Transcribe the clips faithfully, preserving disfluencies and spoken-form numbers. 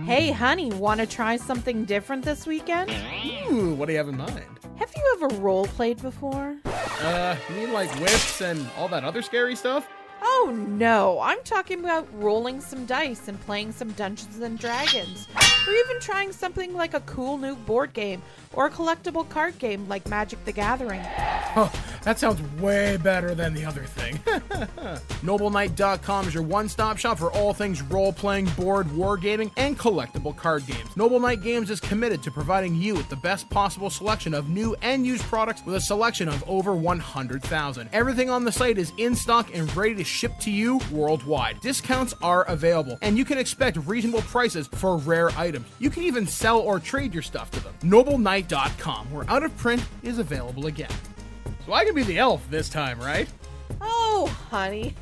Hey, honey, want to try something different this weekend? Ooh, what do you have in mind? Have you ever role-played before? Uh, you mean like whips and all that other scary stuff? Oh, no. I'm talking about rolling some dice and playing some Dungeons and Dragons. Or even trying something like a cool new board game or a collectible card game like Magic the Gathering. Oh, that sounds way better than the other thing. Noble Knight dot com is your one-stop shop for all things role-playing, board, wargaming, and collectible card games. Noble Knight Games is committed to providing you with the best possible selection of new and used products with a selection of over one hundred thousand. Everything on the site is in stock and ready to ship to you worldwide. Discounts are available, and you can expect reasonable prices for rare items. You can even sell or trade your stuff to them. Noble Knight dot com, where out of print is available again. So I can be the elf this time, right? Oh, honey.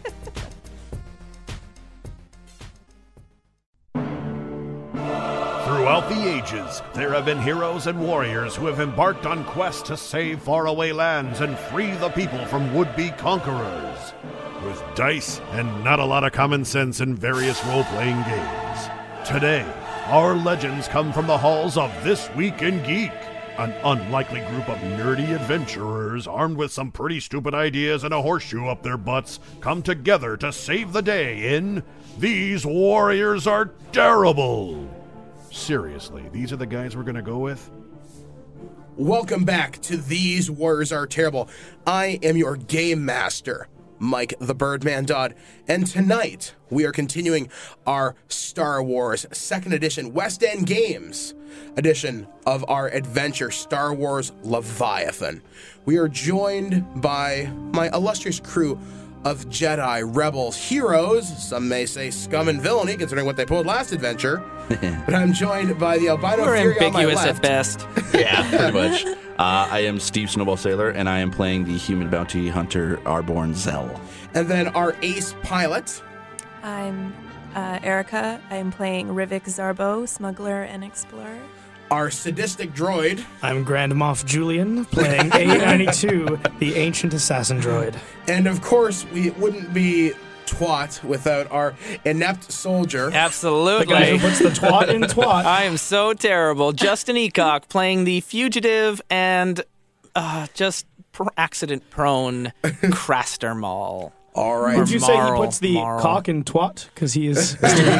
Throughout the ages, there have been heroes and warriors who have embarked on quests to save faraway lands and free the people from would-be conquerors. With dice and not a lot of common sense in various role-playing games. Today, our legends come from the halls of This Week in Geek, an unlikely group of nerdy adventurers armed with some pretty stupid ideas and a horseshoe up their butts come together to save the day in These Warriors Are Terrible. Seriously, these are the guys we're gonna go with? Welcome back to These Warriors Are Terrible. I am your game master, Mike the Birdman Dodd, and tonight we are continuing our Star Wars second edition West End Games edition of our adventure, Star Wars Leviathan. We are joined by my illustrious crew of Jedi, rebels, heroes, some may say scum and villainy, considering what they pulled last adventure. But I'm joined by the albino We're fury on my ambiguous left. at best. Yeah, pretty much. Uh, I am Steve Snowball Sailor, and I am playing the human bounty hunter Arborn Zell. And then our ace pilot. I'm uh, Erica. I'm playing Rivik Zarbo, smuggler and explorer. Our sadistic droid. I'm Grand Moff Julian, playing A ninety-two, the ancient assassin droid. And of course, we wouldn't be twat without our inept soldier. Absolutely. The guy who puts the twat in twat. I am so terrible. Justin Eacock playing the fugitive and uh, just pr- accident-prone Craster Maul. All right. Would you say he Marl, puts the Marl. cock in twat? Because he is...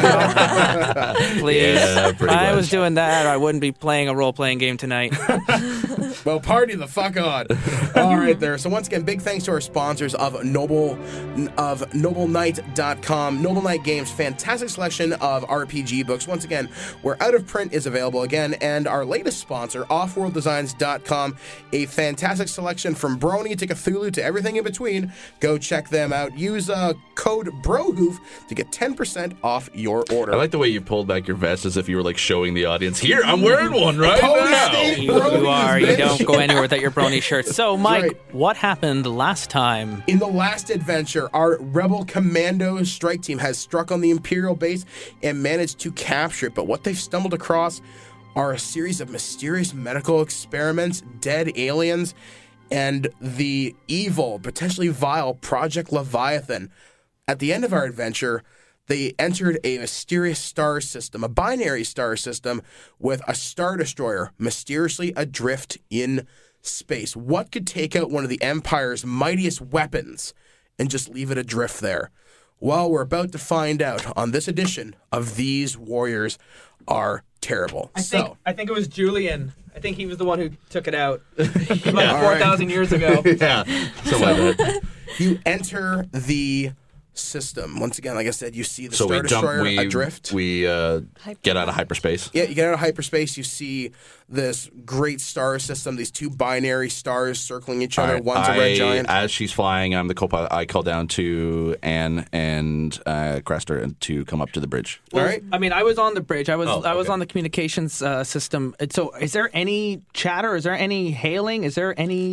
Please. Yeah, pretty I much. was doing that, or I wouldn't be playing a role-playing game tonight. Well, party the fuck on. All right, there. So once again, big thanks to our sponsors of Noble of Noble Knight dot com. Noble Knight Games, fantastic selection of R P G books. Once again, where out of print is available again. And our latest sponsor, off world designs dot com, a fantastic selection from Brony to Cthulhu to everything in between. Go check them out. Use uh, code BROHOOF to get ten percent off your order. I like the way you pulled back your vest as if you were like showing the audience. Here, I'm wearing one right Holy now. State You, you Bronies, are. You bitch. don't go anywhere without your brony shirt. So, Mike, right. what happened last time? In the last adventure, our Rebel Commando strike team has struck on the Imperial base and managed to capture it. But what they've stumbled across are a series of mysterious medical experiments, dead aliens, and the evil, potentially vile Project Leviathan. At the end of our adventure, they entered a mysterious star system, a binary star system, with a Star Destroyer mysteriously adrift in space. What could take out one of the Empire's mightiest weapons and just leave it adrift there? Well, we're about to find out on this edition of These Warriors Are Terrible. I so, think I think it was Julian. I think he was the one who took it out like All four right. thousand years ago. Yeah, something like that. you enter the system. Once again, like I said, you see the So Star we jump, Destroyer we, adrift. we uh, get out of hyperspace. Yeah, you get out of hyperspace, you see this great star system, these two binary stars circling each other. All right, One's a I- red giant. As she's flying, I'm the co-pilot. I call down to Anne and uh, Craster to come up to the bridge. All right. I mean, I was on the bridge. I was Oh, I was okay. on the communications uh, system. And so, is there any chatter? Is there any hailing? Is there any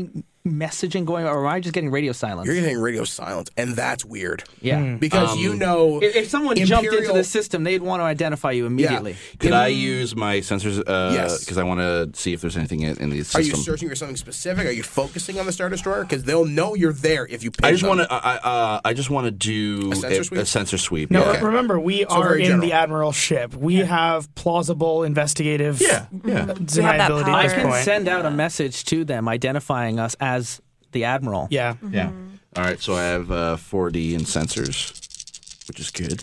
messaging going, or am I just getting radio silence? You're getting radio silence, and that's weird. Yeah. Because Um, you know... If, if someone jumped into Imperial- the system, they'd want to identify you immediately. Could I use my sensors? Uh, Yes. Because I want to see if there's anything in, in the Are system. you searching for something specific? Are you focusing on the Star Destroyer? Because they'll know you're there if you. I just want want to. I, uh, I just want to do A sensor sweep? A sensor sweep. No, yeah. Okay. remember, we So are very in general. the Admiral ship. We have plausible investigative Yeah. Yeah. deniability power. at I this can point. send out a message to them identifying us as the Admiral. Yeah. Yeah. All right. So I have uh, four D in sensors, which is good.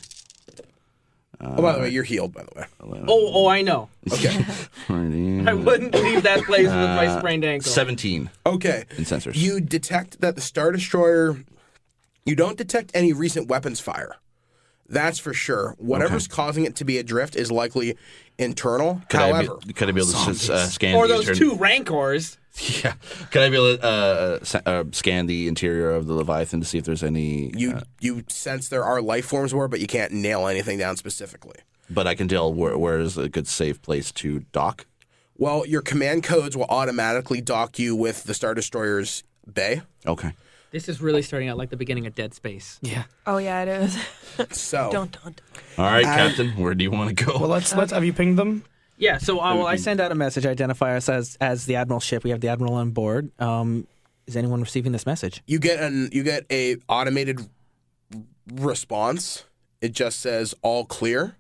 Oh, by the way, you're healed. By the way. Oh, oh, I know. Okay. four D. I wouldn't leave that place with my Uh, sprained ankle. Seventeen Okay. in sensors. You detect that the Star Destroyer. You don't detect any recent weapons fire. That's for sure. Whatever's causing it to be adrift is likely internal. could However, I be, could I be able to s- uh, scan Or the those intern- two Rancors. Yeah. Could I be able to uh, s- uh, scan the interior of the Leviathan to see if there's any? you uh, you sense there are life forms there, but you can't nail anything down specifically. but I can tell where, where is a good safe place to dock. Well, your command codes will automatically dock you with the Star Destroyer's bay. Okay. This is really starting out like the beginning of Dead Space. Yeah. Oh yeah, it is. So don't don't. All right, Captain. Where do you want to go? Well, let's let's. Have you pinged them? Yeah, so Uh, well, I send out a message, identify us as as the Admiral ship. We have the Admiral on board. Um, is anyone receiving this message? you get an you get a automated r- response. It just says all clear.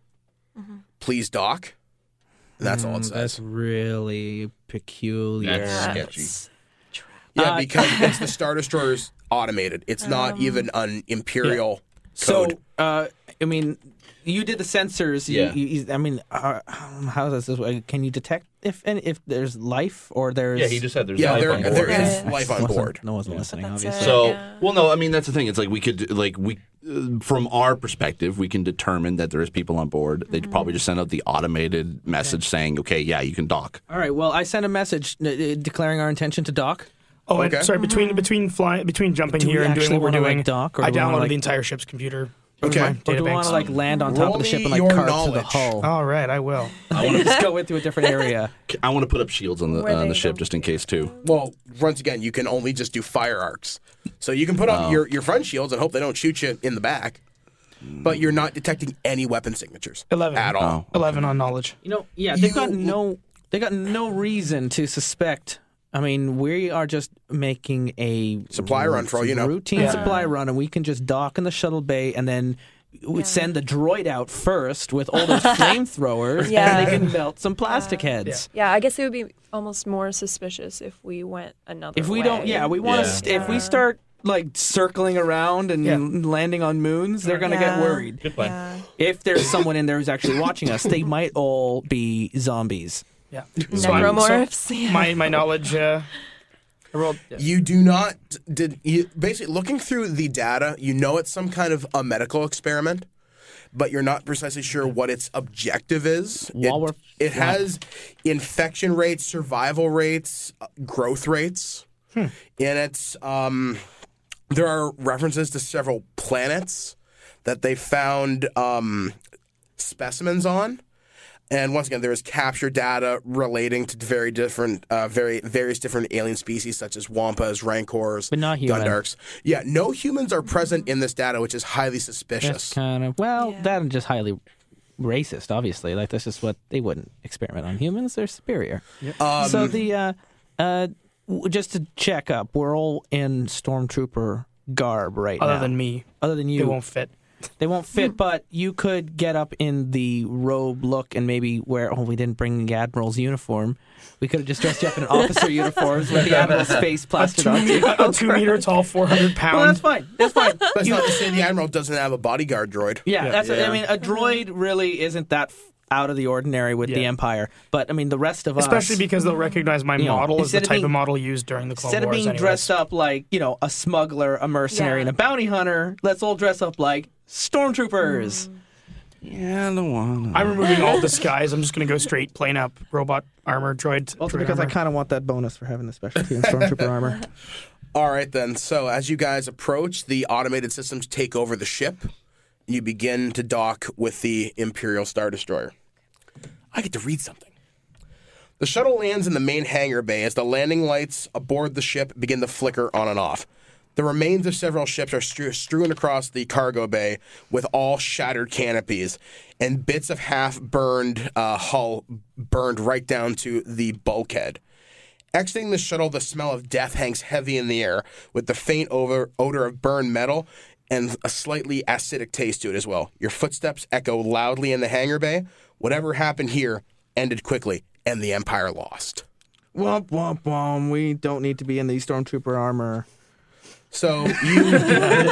Please dock. And that's all it Mm, says. That's really peculiar. That's sketchy. That's- Yeah, Uh, because it's the Star Destroyer's automated. It's not even an Imperial So, code. uh, I mean, you did the sensors. You- Yeah. You, you, I mean, uh, um, how does this work? Can you detect if any, if there's life or there's? Yeah, he just said there's yeah, life there, on board. there is Yeah. life on Wasn't- board. No one's listening, That's obviously. it. So, Yeah. well, no, I mean that's the thing. It's like we could, like we, uh, from our perspective, we can determine that there is people on board. They'd probably just send out the automated message saying, "Okay, yeah, you can dock." All right. Well, I sent a message uh, uh, declaring our intention to dock. Oh, Okay. and sorry. Between between flying between jumping Do we here and doing actually what we're wanna, doing, like, dock, or I do we wanna, downloaded like- the entire ship's computer. Okay. My Or do we database. want to like land on top Roll of the ship me and like your cart through the knowledge. hull? All right, I will. I want to, Just go into a different area. I want to put up shields on the Where uh, on they the ship go. just in case too. Well, once again, you can only just do fire arcs. So you can put up your, your front shields and hope they don't shoot you in the back. But you're not detecting any weapon signatures. Eleven At all. Eleven on knowledge. you know, Yeah, they've got You- no they got no reason to suspect. I mean, we are just making a Supply run for all you know. routine Yeah. supply run, and we can just dock in the shuttle bay and then we send the droid out first with all those flamethrowers, Yeah. and they can melt some plastic heads. Yeah, I guess it would be almost more suspicious if we went another. If we way. don't, yeah, we want to. Yeah. St- If we Yeah. start like circling around and Yeah. landing on moons, they're gonna get Yeah. worried. Yeah. If there's someone in there who's actually watching us, they might all be zombies. Yeah. So I'm- Necromorphs. so yeah. my my knowledge. Uh, I rolled. You do not did you basically looking through the data, you know it's some kind of a medical experiment, but you're not precisely sure what its objective is. While it, we're- it has infection rates, survival rates, uh, growth rates. Hmm. And it's um there are references to several planets that they found um, specimens on. And once again, there is capture data relating to very different, uh, very various different alien species such as wampas, rancors, But not human. Gundarks. Yeah, no humans are present in this data, which is highly That's suspicious. kind of well, Yeah. that and just highly racist. Obviously, like that's just what they wouldn't experiment on humans. They're superior. Um, so the uh, uh, w- just to check up, we're all in stormtrooper garb right Other now. than me, Other than you, they won't fit. They won't fit, but you could get up in the robe look and maybe wear. Oh, we didn't bring the admiral's uniform. We could have just dressed you up in an officer uniforms with the admiral's face plastered on you. A two meter tall, four hundred pound. Well, that's fine. That's fine. That's not to say the Admiral doesn't have a bodyguard droid. Yeah, that's. Yeah. I mean, a droid really isn't that f- out of the ordinary with the Yeah. Empire. But I mean, the rest of Especially us, because they'll recognize my You know, model as the instead of type being- of model used during the Clone instead of Wars. being anyways. dressed up like you know a smuggler, a mercenary, Yeah. and a bounty hunter, let's all dress up like stormtroopers. Yeah, the one. I'm removing all disguise. I'm just going to go straight plain up robot armor droid. Also, droid because I armor. kind of want that bonus for having the specialty in stormtrooper armor. All right, then. So as you guys approach, the automated systems take over the ship. You begin to dock with the Imperial Star Destroyer. I get to read something. The shuttle lands in the main hangar bay as the landing lights aboard the ship begin to flicker on and off. The remains of several ships are strew- strewn across the cargo bay with all shattered canopies and bits of half-burned uh, hull burned right down to the bulkhead. Exiting the shuttle, the smell of death hangs heavy in the air with the faint odor, odor of burned metal and a slightly acidic taste to it as well. Your footsteps echo loudly in the hangar bay. Whatever happened here ended quickly, and the Empire lost. Womp womp womp. We don't need to be in the stormtrooper armor. So you, so,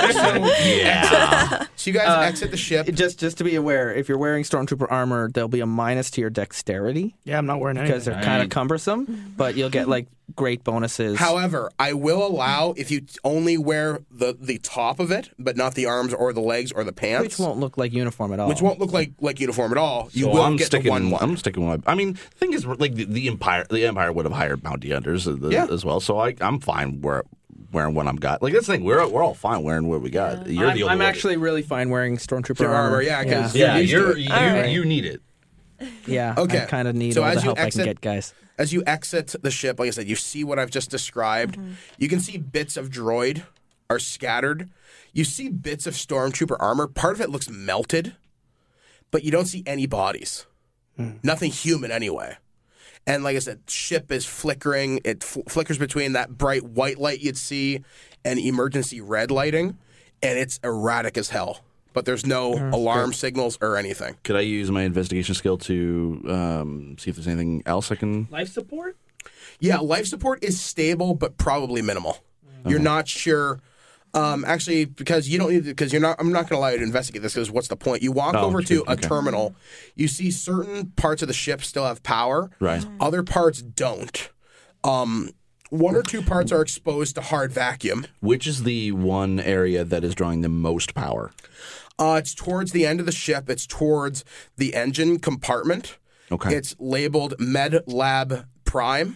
yeah. so you guys Uh, exit the ship. Just just to be aware, if you're wearing stormtrooper armor, there'll be a minus to your dexterity Yeah, I'm not wearing anything. because they're kind of cumbersome, but you'll get like great bonuses. However, I will allow if you only wear the, the top of it, but not the arms or the legs or the pants, which won't look like uniform at all. which won't look like, like uniform at all. You So will I'm get sticking, the one one. I'm sticking with. I mean, the thing is, like the, the Empire, the Empire would have hired bounty hunters as, Yeah. as well. So I, I'm fine where, wearing what I'm got. Like that's the thing, we're we're all fine wearing what we got. You're I'm, the only I'm one. actually really fine wearing stormtrooper Your armor. armor, yeah, 'cause yeah, used to you're it. you, Alright. you need it. Yeah, Okay. I kind of need So all as the you help I exit- can get, guys. As you exit the ship, like I said, you see what I've just described. You can see bits of droid are scattered. You see bits of stormtrooper armor. Part of it looks melted, but you don't see any bodies. Nothing human anyway. And like I said, ship is flickering. It fl- flickers between that bright white light you'd see and emergency red lighting, and it's erratic as hell. But there's no alarm signals or anything. Could I use my investigation skill to um, see if there's anything else I can? Life support? Yeah, life support is stable, but probably minimal. You're not sure. Um, actually, because you don't need because you're not. I'm not going to allow you to investigate this because what's the point? You walk Oh, over true. to a Okay. terminal. You see certain parts of the ship still have power. Right. Other parts don't. Um, one or two parts are exposed to hard vacuum. Which is the one area that is drawing the most power? Uh, it's towards the end of the ship. It's towards the engine compartment. Okay. It's labeled Med Lab Prime.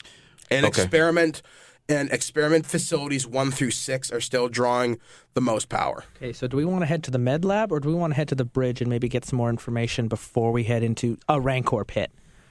And Okay. experiment and experiment facilities one through six are still drawing the most power. Okay, so do we want to head to the med lab or do we want to head to the bridge and maybe get some more information before we head into a Rancor pit?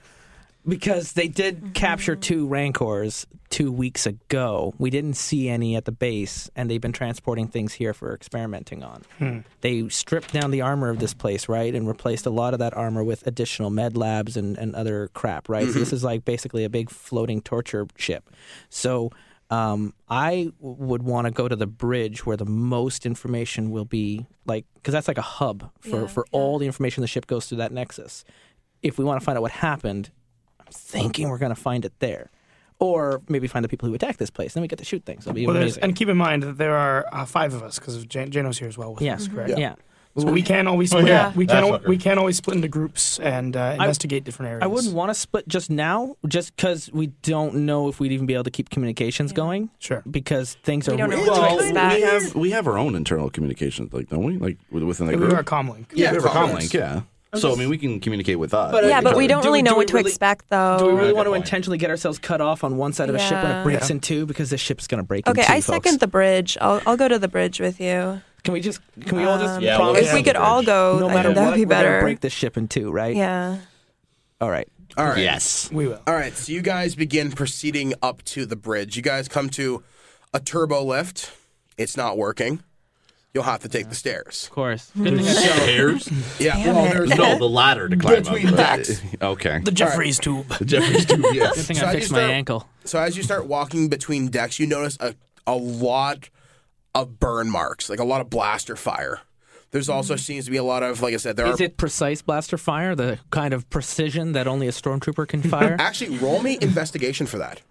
Because they did capture two Rancors two weeks ago. We didn't see any at the base, and they've been transporting things here for experimenting on. They stripped down the armor of this place, right, and replaced a lot of that armor with additional med labs and, and other crap, right? So this is like basically a big floating torture ship. So um, I w- would want to go to the bridge where the most information will be, like, because that's like a hub for, Yeah, for yeah. all the information the ship goes through that nexus. If we want to find out what happened, thinking we're going to find it there. Or maybe find the people who attacked this place. Then we get to shoot things. It'll be Well, there's, amazing. and keep in mind that there are uh, five of us because Jan- Jano's here as well with Yeah. us, correct? yeah. So we can always split. yeah. We can That al- fucker. we can always split into groups and uh, investigate different areas. I wouldn't want to split just now, just because we don't know if we'd even be able to keep communications going. Sure. Because things We are don't know really what to Well, expect. we have we have our own internal communications, like don't we? Like within the We group. are a comlink. Yeah, we have a comments. comlink, yeah. So I mean, we can communicate with us. But, uh, Yeah, but we don't Do- really know do we what to really- expect, though. Do we really good want to point. intentionally get ourselves cut off on one side of a ship when it Yeah. breaks Yeah. in two? Because the ship's going to break Okay, in two, I folks. second the bridge. I'll I'll go to the bridge with you. Can we just, can we all just Um, Yeah, we'll promise? if get we to could the all bridge. go, no I matter think that what, would be we're going to better. break this ship in two, right? Yeah. All right. All right. yes. We will. All right. So you guys begin proceeding up to the bridge. You guys come to a turbo lift. It's not working. You'll have to take the stairs. Of course. Good thing I Stairs? Yeah. Damn well, it. there's No, the ladder to climb Between up. decks. Okay. The Jeffries tube. Jeffrey's tube, Good yes. thing So I as fixed you my start- ankle. So as you start walking between decks, you notice a, a lot of burn marks, like a lot of blaster fire. There's also seems to be a lot of, like I said, there Is are. it precise blaster fire, the kind of precision that only a stormtrooper can fire? Actually, roll me investigation for that.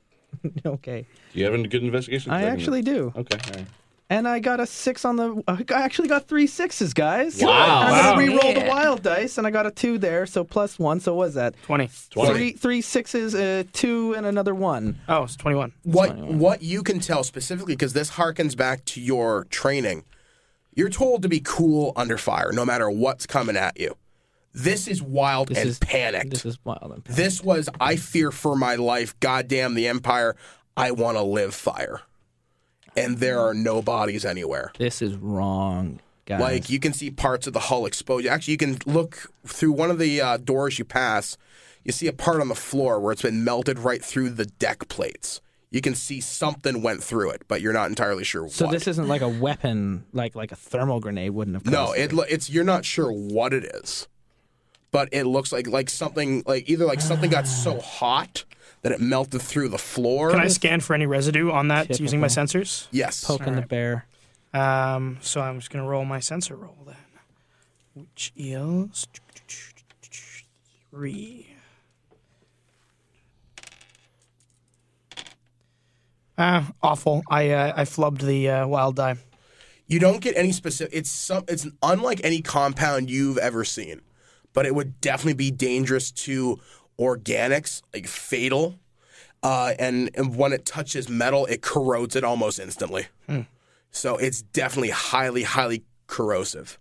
Okay. Do you have a good investigation? I actually do. Okay. all right. And I got a six on the. I actually got three sixes, guys. Wow. And I'm Wow. gonna re-roll the Yeah. wild dice, and I got a two there, so plus one. So what was that? twenty. Three, three sixes, uh, two, and another one. Oh, it's twenty-one. What what you can tell specifically, because this harkens back to your training, you're told to be cool under fire, no matter what's coming at you. This is wild This and is panicked. This is wild and panicked. This was, I fear for my life. Goddamn the Empire. I want to live fire. And there are no bodies anywhere. This is wrong. guys. Like, you can see parts of the hull exposed. Actually, you can look through one of the uh, doors you pass. You see a part on the floor where it's been melted right through the deck plates. You can see something went through it, but you're not entirely sure so what. this isn't like a weapon, like like a thermal grenade wouldn't have. No, caused it lo- it's you're not sure what it is, but it looks like like something like either like something got so hot that it melted through the floor. Can I scan for any residue on that Typical. using my sensors? Yes. poking All the right. bear. Um, so I'm just going to roll my sensor roll then, which is three. Ah, awful. I uh, I flubbed the uh, wild die. You don't get any specific. It's some. It's unlike any compound you've ever seen, but it would definitely be dangerous to organics, like fatal. Uh, and, and when it touches metal, it corrodes it almost instantly. Hmm. So it's definitely highly, highly corrosive.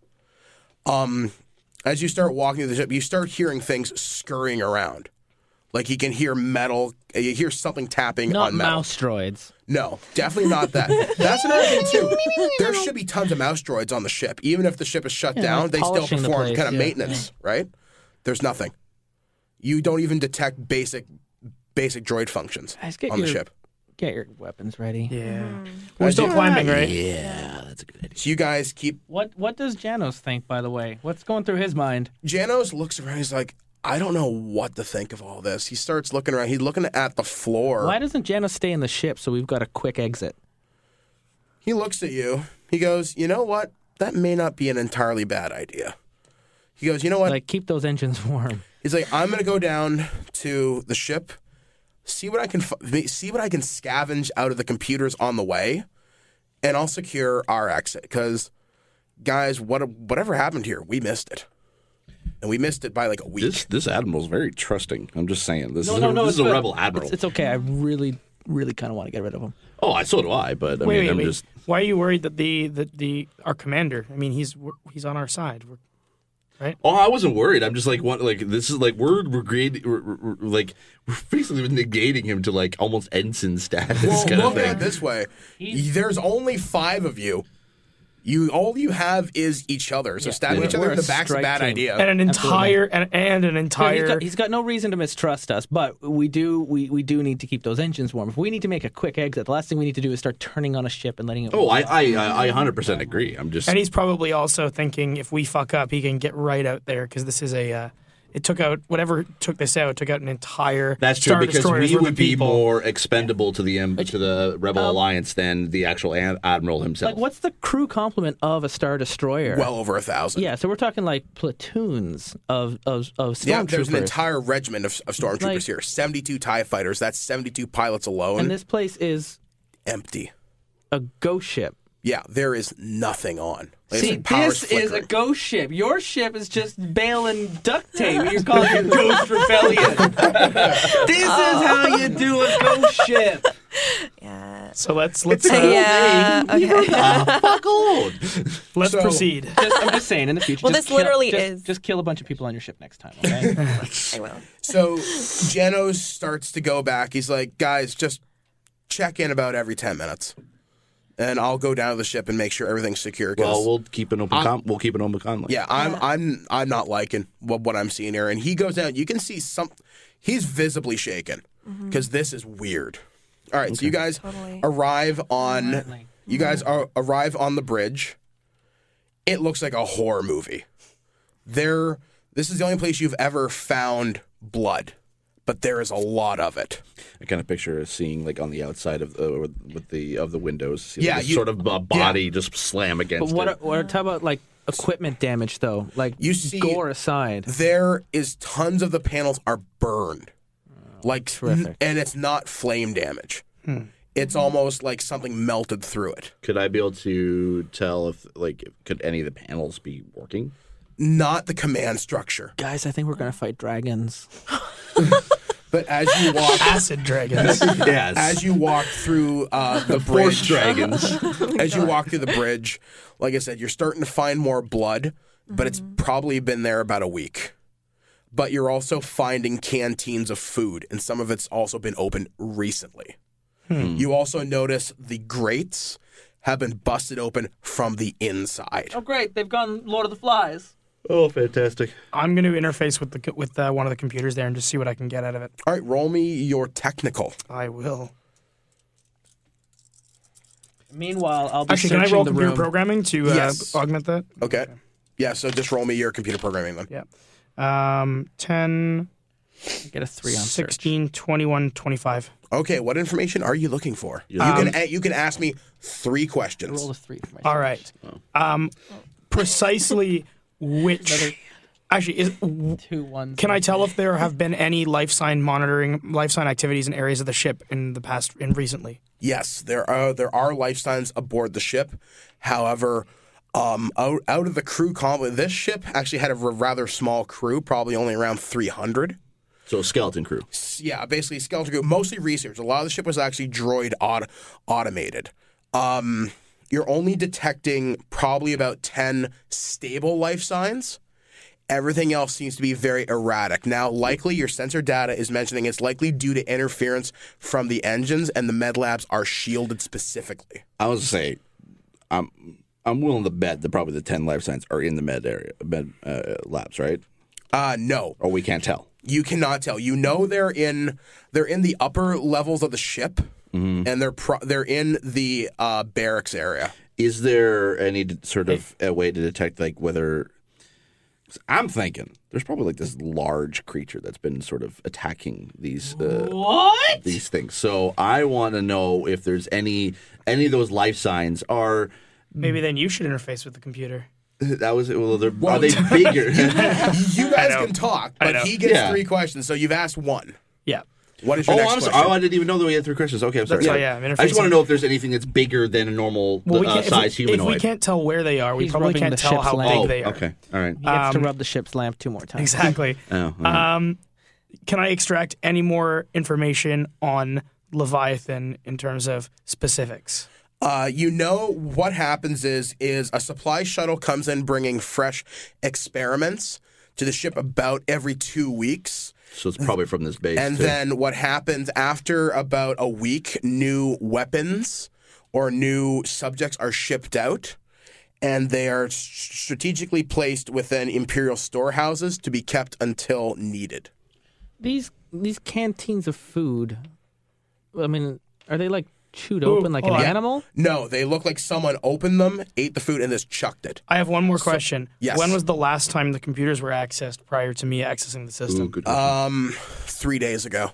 Um, as you start walking through the ship, you start hearing things scurrying around. Like you can hear metal, you hear something tapping Not on metal. mouse droids. No, definitely not that. That's another thing too. There should be tons of mouse droids on the ship. Even if the ship is shut Yeah, down, like they still polishing the perform place, kind of yeah, maintenance, right? There's nothing. You don't even detect basic basic droid functions Guys, get on your the ship. get your weapons ready. Yeah. We're As still you- climbing, right? Yeah, that's a good idea. So you guys keep. What what does Janos think, by the way? What's going through his mind? Janos looks around. He's like, I don't know what to think of all this. He starts looking around. He's looking at the floor. Why doesn't Janos stay in the ship so we've got a quick exit? He looks at you. He goes, you know what? That may not be an entirely bad idea. He goes, you know what? Like, keep those engines warm. He's like, I'm gonna go down to the ship, see what I can f- see what I can scavenge out of the computers on the way, and I'll secure our exit. Because, guys, what whatever happened here, we missed it, and we missed it by like a week. This this admiral's very trusting. I'm just saying. This No, is no, a, no, this it's is a good. rebel admiral. It's, it's okay. I really, really kind of want to get rid of him. oh, I so do I. But I Wait, mean, wait, I'm wait. just. Why are you worried that the, the, the our commander? I mean, he's he's on our side. We're, Oh, I wasn't worried. I'm just like, what? Like this is like we're we're, grade, we're, we're like we're basically negating him to like almost ensign status Well, kind look of at thing. it this way: there's only five of you. You all you have is each other. So stabbing we're- each other we're in a the back's a strike bad team. idea. and an entire and, and an Yeah, entire. he's, got, he's got no reason to mistrust us, but we do we, we do need to keep those engines warm. If we need to make a quick exit, the last thing we need to do is start turning on a ship and letting it. Oh, I I I one hundred percent agree. I'm just. And he's probably also thinking if we fuck up, he can get right out there because this is a. Uh, it took out whatever took this out took out an entire. That's true Star because Destroyers we worth would of be people. more expendable to the em- to the Rebel Um, Alliance than the actual an- admiral himself. Like, what's the crew complement of a Star Destroyer? Well over a thousand. yeah, so we're talking like platoons of of, of stormtroopers. Yeah, there's an entire regiment of, of stormtroopers Like- here. seventy-two TIE fighters. That's seventy-two pilots alone. and this place is empty. a ghost ship. Yeah, there is nothing on. Like, it's See, like power's this is a flickering. ghost ship. Your ship is just bale and duct tape. You're calling it Ghost Rebellion. This is how you do a ghost ship. Yeah. So let's let's Uh, uh, yeah. Okay. Fuck old. let's So- proceed. Just, I'm just saying, in the future. Well, just this kill- literally just- is- Just kill a bunch of people on your ship next time, okay? I will. So Janos starts to go back. He's like, guys, just check in about every ten minutes. And I'll go down to the ship and make sure everything's secure. 'cause- Well, we'll keep an open. Com- we'll keep an open con. yeah, I'm I'm I'm not liking what, what I'm seeing here. And he goes down. You can see some. He's visibly shaken because this is weird. All right, so you guys Totally. arrive on. You guys are, arrive on the bridge. It looks like a horror movie. There, this is the only place you've ever found blood, but there is a lot of it. I kind of picture seeing like on the outside of the with, with the of the windows. See, Yeah, like, this you- sort of a body just slam But against what, it. what talk about like equipment damage though? Like You see- gore aside. There is tons of the panels are burned, like terrific. and it's not flame damage. It's almost like something melted through it. Could I be able to tell if like could any of the panels be working? Not the command structure, Guys, I think we're gonna fight dragons. but as you walk, Acid dragons. Yes. as you walk through uh, the Force bridge, dragons. as you walk through the bridge, like I said, you're starting to find more blood, but it's probably been there about a week. But you're also finding canteens of food, and some of it's also been opened recently. You also notice the grates have been busted open from the inside. Oh, great. They've gone Lord of the Flies. Oh, fantastic. I'm going to interface with the with uh, one of the computers there and just see what I can get out of it. All right, roll me your technical. I will. Meanwhile, I'll be Actually, can I searching roll the computer room. programming to uh, Yes. augment that? Okay. Yeah, so just roll me your computer programming then. Yeah. Um, ten, Get a three on search. sixteen, twenty-one, twenty-five. Okay, what information are you looking for? You Um, can a- you can ask me three questions. Roll a three for my All right. Um, precisely which... Actually, is, two ones. can I tell if there have been any life sign monitoring, life sign activities in areas of the ship in the past, in recently? Yes, there are there are life signs aboard the ship. However, um, out, out of the crew complement, this ship actually had a r- rather small crew, probably only around three hundred. So skeleton crew. Yeah, basically skeleton crew, mostly research. A lot of the ship was actually droid aut- automated. Um, you're only detecting probably about ten stable life signs. Everything else seems to be very erratic. Now, likely your sensor data is mentioning it's likely due to interference from the engines, and the med labs are shielded specifically. I was to say, I'm I'm willing to bet that probably the ten life signs are in the med area, med uh, labs, right? Uh, no. Or we can't tell. You cannot tell. You know they're in they're in the upper levels of the ship, and they're pro- they're in the uh, barracks area. Is there any d- sort of a way to detect like whether? 'Cause I'm thinking there's probably like this large creature that's been sort of attacking these uh, What? these things. So I want to know if there's any any of those life signs are. Maybe then you should interface with the computer. That was well. They're, are they bigger? You guys know. can talk, I but know. he gets Yeah. three questions, so you've asked one. Yeah. What is your Oh, next I'm sorry. question? Oh, I didn't even know that we had three questions. Okay, I'm sorry. That's why, yeah, I'm I just want interfacing. to know if there's anything that's bigger than a normal Well, we uh, can't, size if, we, humanoid. if we can't tell where they are, we He's probably rubbing can't the tell ship's how lamp. big oh, they are. okay, all right. He gets to Um, rub the ship's lamp two more times. Exactly. Oh, all right. Um, can I extract any more information on Leviathan in terms of specifics? Uh, you know what happens is is a supply shuttle comes in bringing fresh experiments to the ship about every two weeks. So it's probably from this base. And too. then what happens after about a week, new weapons or new subjects are shipped out, and they are s- strategically placed within Imperial storehouses to be kept until needed. These these canteens of food, I mean, are they like chewed Ooh, open like an hold on. animal? No, they look like someone opened them, ate the food, and just chucked it. I have one more question. yes. When was the last time the computers were accessed prior to me accessing the system? Ooh, good question. Um, three days ago.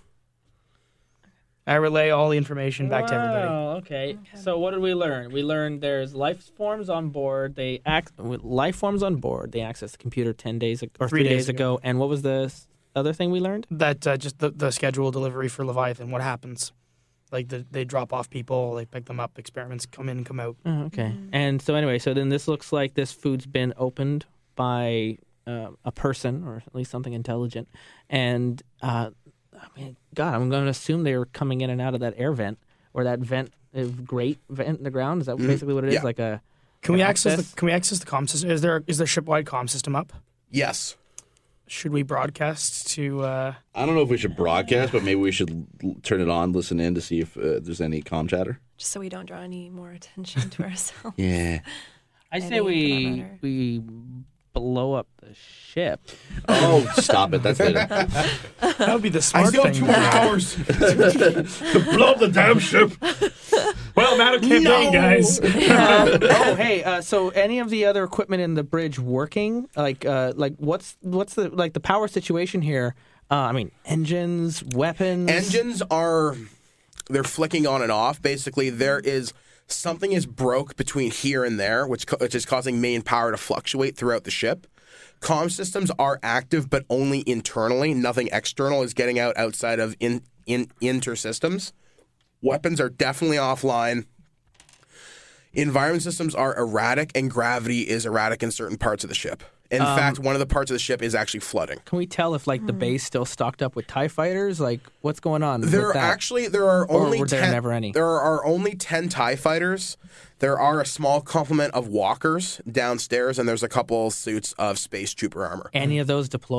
I relay all the information back to everybody. Wow, okay. So what did we learn? We learned there's life forms on board. They Ac- with life forms on board. They accessed the computer ten days ag- or Three three, days days ago. ago. And what was the s- other thing we learned? That uh, just the, the schedule delivery for Leviathan. What happens? Like the, they drop off people, they pick them up, experiments come in and come out. Oh, okay. And so anyway, so then this looks like this food's been opened by uh, a person or at least something intelligent. And uh, I mean, God, I'm going to assume they were coming in and out of that air vent or that vent, uh, grate vent in the ground. Is that basically what it is? Yeah. Like a Can we An access access? the Can we access the comm system? Is there is the shipwide comm system up? Yes. Should we broadcast to? Uh, I don't know if we should broadcast, but maybe we should l- turn it on, listen in to see if uh, there's any comm chatter. Just so we don't draw any more attention to ourselves. Yeah. I Any say for we that matter. we blow up the ship. Oh, stop it. That's later. that would be the I smart still have thing. two more hours. Blow up the damn ship. Well, I'm out of campaign, No. guys. oh, hey. Uh, so, any of the other equipment in the bridge working? Like, uh, like what's what's the like the power situation here? Uh, I mean, engines, weapons. Engines are they're flicking on and off. Basically, there is something is broke between here and there, which co- which is causing main power to fluctuate throughout the ship. Comm systems are active, but only internally. Nothing external is getting out outside of in in inter-systems. Weapons are definitely offline. Environment systems are erratic, and gravity is erratic in certain parts of the ship. In fact, one of the parts of the ship is actually flooding. Can we tell if like the base still stocked up with TIE fighters? Like, what's going on? There with are that? actually there are Or only were there ten, never any? There are only ten TIE fighters. There are a small complement of walkers downstairs, and there's a couple suits of space trooper armor. any of those deployed?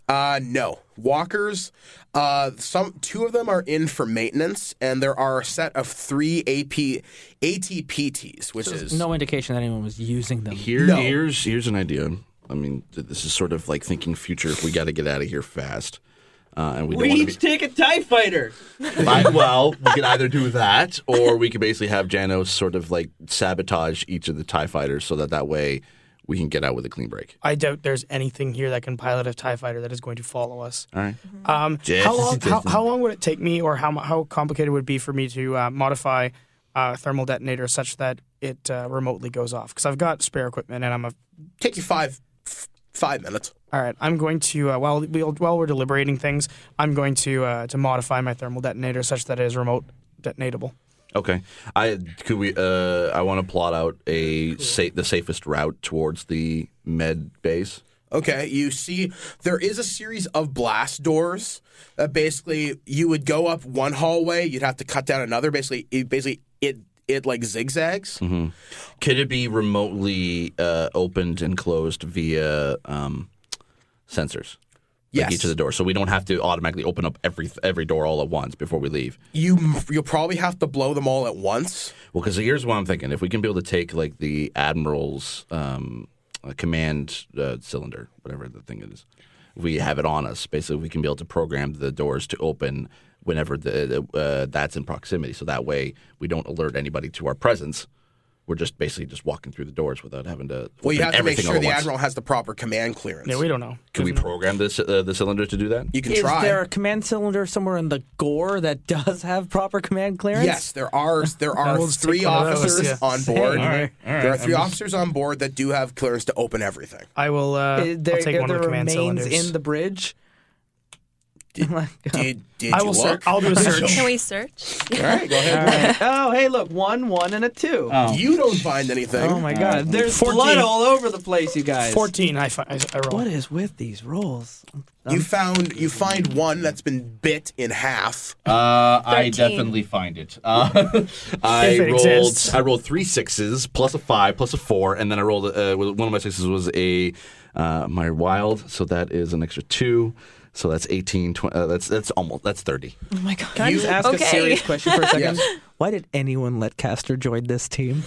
Uh, no. Walkers, uh, some two of them are in for maintenance, and there are a set of three A P, A T P Ts, which So is... no indication that anyone was using them. Here, No. here's here's an idea. I mean, th- this is sort of like thinking future. If we got to get out of here fast, uh, and we, We don't want each to be. take a TIE fighter. I, well, we could either do that, or we could basically have Janos sort of like sabotage each of the TIE fighters, so that that way we can get out with a clean break. I doubt there's anything here that can pilot a TIE fighter that is going to follow us. All right. Um, Just- how, long, how, how long would it take me, or how mu- how complicated would it be for me to uh, modify a thermal detonator such that it uh, remotely goes off? Because I've got spare equipment, and I'm a. Take you five, f- five minutes. All right, I'm going to uh, while we while we're deliberating things, I'm going to uh, to modify my thermal detonator such that it is remote detonatable. Okay. I could we. Uh, I want to plot out a sa- the safest route towards the med base. Okay, you see, there is a series of blast doors that basically you would go up one hallway, you'd have to cut down another. Basically, it, basically it it like zigzags. Mm-hmm. Could it be remotely uh, opened and closed via um, sensors? Like Yes. each of the doors, so we don't have to automatically open up every every door all at once before we leave. You you'll probably have to blow them all at once. Well, because here's what I'm thinking: if we can be able to take like the admiral's um, uh, command uh, cylinder, whatever the thing is, if we have it on us, basically we can be able to program the doors to open whenever the, the uh, that's in proximity. So that way we don't alert anybody to our presence. We're just basically just walking through the doors without having to. Well, you open have to make everything all sure at the once. admiral has the proper command clearance. Yeah, we don't know. Can we program this uh, the cylinder to do that? You can Is try. there a command cylinder somewhere in the gore that does have proper command clearance? Yes, there are there are we'll just three take one of those, officers yeah. on board. All right, all right. There are three I'm just- officers on board that do have clearance to open everything. I will. Uh, Is there, I'll take are one there of the command remains cylinders. in the bridge? Did, did I you will look? search. I'll do a search. Can we search? All right, go ahead. Oh, hey, look, one, one, and a two. Oh. You don't find anything. Oh my God! There's fourteen. blood all over the place, you guys. Fourteen. I, fi- I, I roll. What is with these rolls? You found you find one that's been bit in half. Uh, I thirteen. definitely find it. Uh, I If it rolled. exists. I rolled three sixes plus a five plus a four, and then I rolled. Uh, one of my sixes was a uh, my wild, so that is an extra two. So that's eighteen. twenty, uh, that's that's almost that's thirty. Oh my God! Can I just ask Okay. a serious question for a second? Yes. Why did anyone let Castor join this team?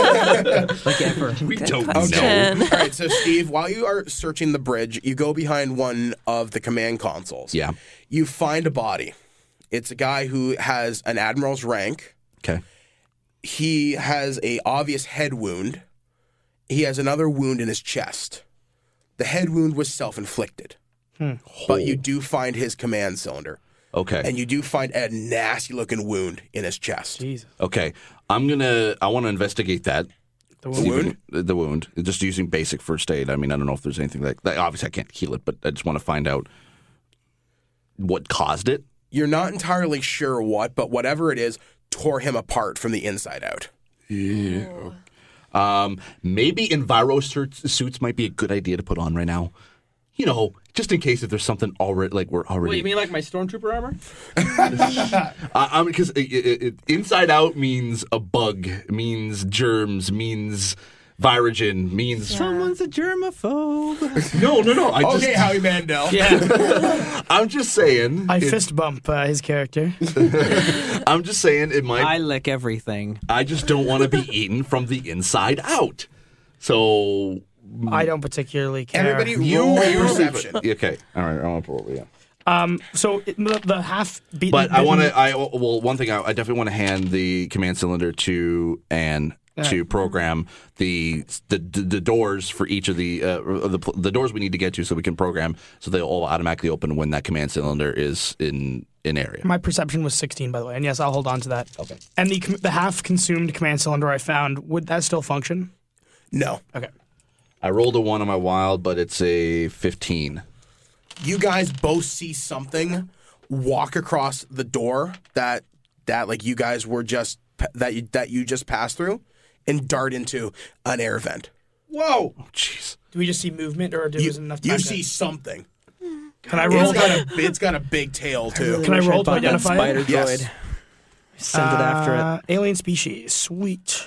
Like ever? We don't question. know. All right, so Steve, while you are searching the bridge, you go behind one of the command consoles. Yeah. You find a body. It's a guy who has an admiral's rank. Okay. He has a obvious head wound. He has another wound in his chest. The head wound was self-inflicted. But you do find his command cylinder. Okay. And you do find a nasty looking wound in his chest. Jesus. Okay. I'm gonna. I want to investigate that. The See if we wound? can- The wound. Just using basic first aid. I mean, I don't know if there's anything that, that. Obviously, I can't heal it, but I just want to find out what caused it. You're not entirely sure what, but whatever it is, tore him apart from the inside out. Yeah. Um, maybe Enviro suits, suits might be a good idea to put on right now. You know, just in case if there's something already like we're already. What, you mean like my stormtrooper armor? Uh, I mean, because it, it, it, inside out means a bug, means germs, means virogen, means Someone's a germaphobe. no, no, no. I just, Okay, Howie Mandel. Yeah. I'm just saying. I it- fist bump uh, his character. I'm just saying it might. I I, lick everything. just don't want to be eaten from the inside out. So I don't particularly care. Everybody you, roll you perception. Okay, all right. I want to roll. Yeah. Um. So it, the, the half beaten. But I want bitten- to. I well, one thing I, I definitely want to hand the command cylinder to Anne to program the the, the the doors for each of the uh, the the doors we need to get to, so we can program so they'll all automatically open when that command cylinder is in in area. My perception was sixteen, by the way, and yes, I'll hold on to that. Okay. And the com- the half consumed command cylinder I found, would that still function? No. Okay. I rolled a one on my wild, but it's a fifteen. You guys both see something walk across the door that that like you guys were just that you, that you just passed through and dart into an air vent. Whoa! Oh, jeez. Do we just see movement, or do You, we enough time you to- see something. Can I roll? It's got a it's got a big tail too. Can I Wish roll to bought that identify spider it? Yes. droid. Send it after it. Uh, Alien species. Sweet.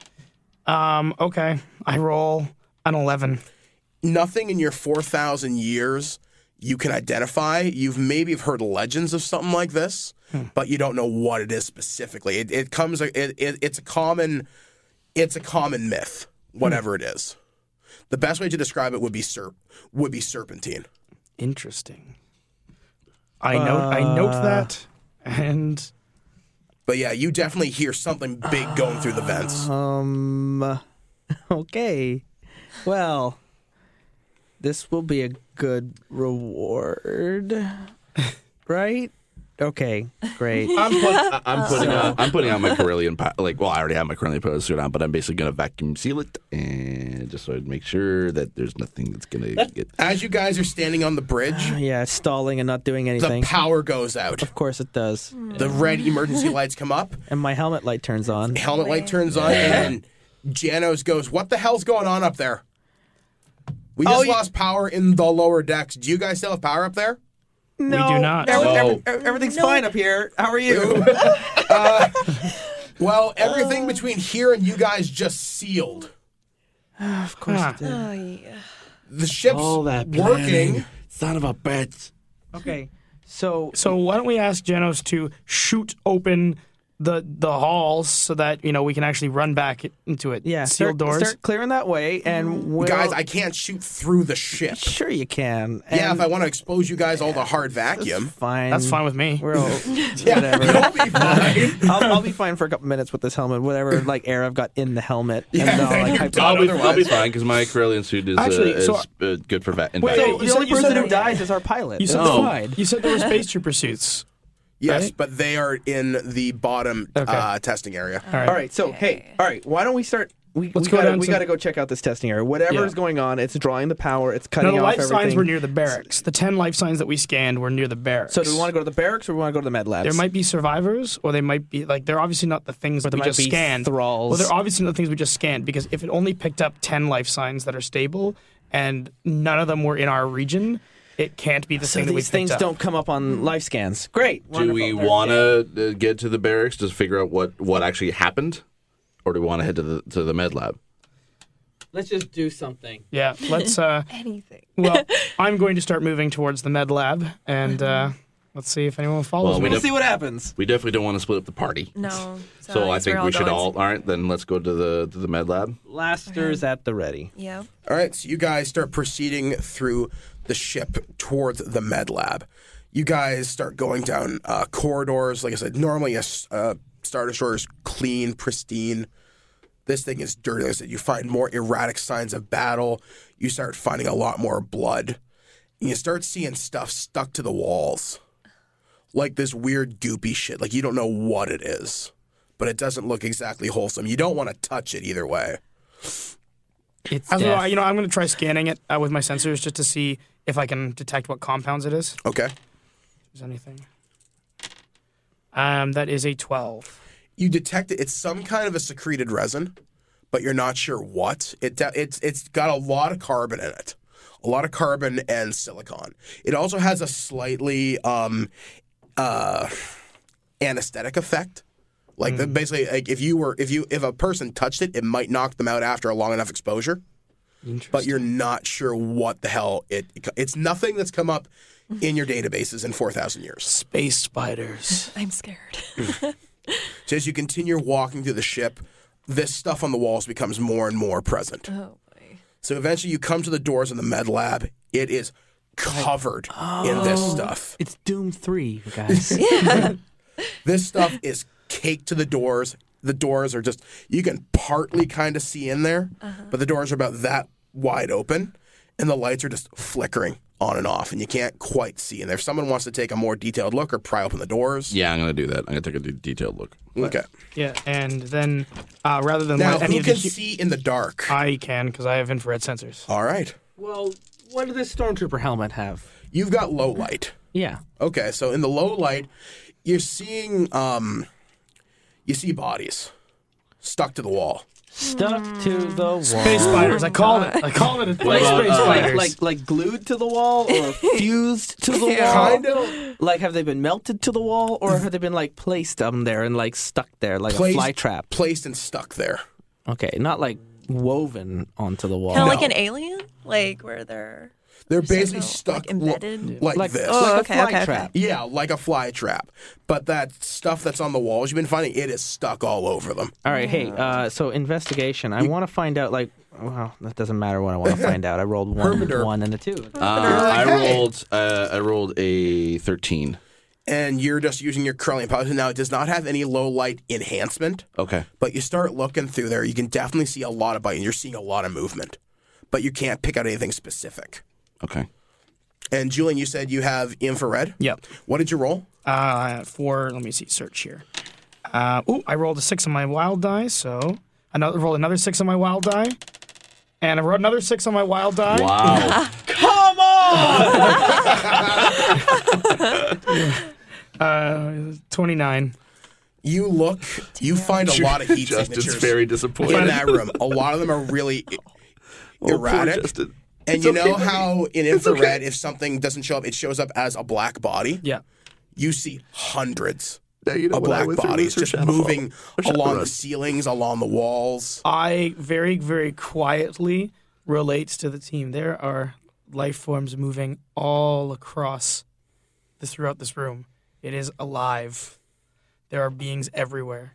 Um. Okay. I roll an eleven. Nothing in your four thousand years you can identify. You've maybe have heard legends of something like this, hmm. but you don't know what it is specifically. It, it comes. It, it, it's a common. It's a common myth. Whatever hmm. it is, the best way to describe it would be serp would be serpentine. Interesting. I note. Uh, I note that, and. But yeah, you definitely hear something big going through the vents. Um. Okay. Well, this will be a good reward, right? Okay, great. I'm, put, I'm putting out. I'm putting out my Corellian. Like, well, I already have my Corellian powder suit on, but I'm basically going to vacuum seal it, and just so I'd make sure that there's nothing that's going to get. As you guys are standing on the bridge, yeah, stalling and not doing anything. The power goes out. Of course, it does. The red emergency lights come up, and my helmet light turns on. Helmet light turns on, and Janos goes, "What the hell's going on up there? We just oh, lost power in the lower decks. Do you guys still have power up there?" No, we do not. Every, every, everything's no. fine up here. How are you? uh, well, everything uh, between here and you guys just sealed. Of course huh. it did. Oh, yeah. The ship's All that working. Son of a bitch. Okay, so so why don't we ask Janos to shoot open the the halls so that you know we can actually run back into it. Yeah, sealed start, doors. Start clearing that way, and we'll... guys, I can't shoot through the ship. Sure, you can. And yeah, if I want to expose you guys all to hard vacuum, that's fine. That's fine with me. We're all yeah, whatever. You'll be fine. I'll, I'll be fine for a couple minutes with this helmet. Whatever, like air I've got in the helmet. Yeah, and then like, you're hype- I'll, be, I'll be fine because my Corellian suit is, Actually, uh, is so, uh, good for va- wait, so you the only said, person said, who dies is our pilot. You said, oh. fine. You said there were space trooper suits. Yes, right? but they are in the bottom okay. uh, testing area. All right. All right. So, hey, all right. Why don't we start? We, Let's we go gotta, down we to- got to go check out this testing area. Whatever Yeah. is going on, it's drawing the power. It's cutting No, the off life everything. signs were near the barracks. The ten life signs that we scanned were near the barracks. So, do we want to go to the barracks or do we want to go to the med labs? There might be survivors, or they might be like they're obviously not the things or that we might just be scanned. Thralls. Well, they're obviously not the things we just scanned because if it only picked up ten life signs that are stable and none of them were in our region, it can't be the so thing that we these picked things up. don't come up on life scans. Great. Do we want to uh, get to the barracks to figure out what, what actually happened, or do we want to head to the to the med lab? Let's just do something. Yeah, let's. Uh, Anything. Well, I'm going to start moving towards the med lab, and uh, let's see if anyone follows Well, me. we We'll def- see what happens. We definitely don't want to split up the party. No. So I guess think we're we should going all. to- All right, then let's go to the to the med lab. Laster's at the ready. Yeah. All right, so you guys start proceeding through the ship towards the med lab. You guys start going down uh, corridors. Like I said, normally a uh, Star Destroyer is clean, pristine. This thing is dirty. Like I said, you find more erratic signs of battle. You start finding a lot more blood. And you start seeing stuff stuck to the walls. Like this weird goopy shit. Like you don't know what it is. But it doesn't look exactly wholesome. You don't want to touch it either way. It's As death. well, you know, I'm going to try scanning it uh, with my sensors just to see if I can detect what compounds it is. Okay. Is anything? Um, that is a twelve. You detect it. It's some kind of a secreted resin, but you're not sure what. It de- it's it's got a lot of carbon in it, a lot of carbon and silicon. It also has a slightly um, uh, anesthetic effect. Like Mm. the, basically, like if you were if you if a person touched it, it might knock them out after a long enough exposure. But you're not sure what the hell it. It's nothing that's come up in your databases in four thousand years. Space spiders. I'm scared. So as you continue walking through the ship, this stuff on the walls becomes more and more present. Oh boy. So eventually you come to the doors in the med lab. It is covered in this stuff. It's Doom three, you guys. This stuff is caked to the doors. The doors are just, you can partly kind of see in there, Uh-huh. but the doors are about that wide open, and the lights are just flickering on and off, and you can't quite see in there. If someone wants to take a more detailed look or pry open the doors. Yeah, I'm gonna do that. I'm gonna take a de- detailed look. Okay. Yeah, and then uh, rather than Now, let any who of the can hu- see in the dark? I can because I have infrared sensors. All right. Well, what does this stormtrooper helmet have? You've got low light. Yeah. Okay, so in the low light, you're seeing, um, you see bodies stuck to the wall. Stuck to the wall. Space spiders. I call it. I call it a Like, space like, spiders. like, like glued to the wall or fused to the Yeah. wall? Kind of. Like, have they been melted to the wall or have they been, like, placed on there and, like, stuck there like Placed- a fly trap? Placed and stuck there. Okay, not, like, woven onto the wall. Kind of No. like an alien, like where they're. They're basically So, stuck like, embedded? like, Like- this. Oh, like a okay, fly okay, okay. trap. Yeah, like a fly trap. But that stuff that's on the walls you've been finding, it is stuck all over them. All right, hey, uh, so investigation. I want to find out, like, well, that doesn't matter what I want to find out. I rolled one, Herpaderp. one, and a two. Uh, I Hey. rolled. Uh, I rolled a thirteen. And you're just using your curling powder. Now, it does not have any low light enhancement, Okay. but you start looking through there, you can definitely see a lot of biting. You're seeing a lot of movement, but you can't pick out anything specific. Okay. And Julian, you said you have infrared. Yep. What did you roll? Uh, for let me see, search here. Uh, oh, I rolled a six on my wild die, so another rolled another six on my wild die, and I rolled another six on my wild die. Wow. Uh, twenty-nine. You look, you find a lot of heat Justin's signatures very in disappointed. that room. A lot of them are really i- Oh, poor erratic. Justin. And It's you okay, know buddy. how in It's infrared, okay. if something doesn't show up, it shows up as a black body? Yeah. You see hundreds Now you know of what I black went through bodies with just Shadowfall. moving Or along Shadowrun. the ceilings, along the walls. I very, very quietly relate to the team. There are life forms moving all across this throughout this room. It is alive. There are beings everywhere.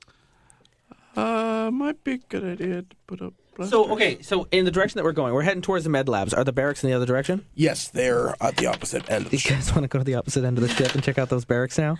Uh, might be a good idea to put up. So, okay, so in the direction that we're going, we're heading towards the med labs. Are the barracks in the other direction? Yes, they're at the opposite end of the You ship. guys want to go to the opposite end of the ship and check out those barracks now?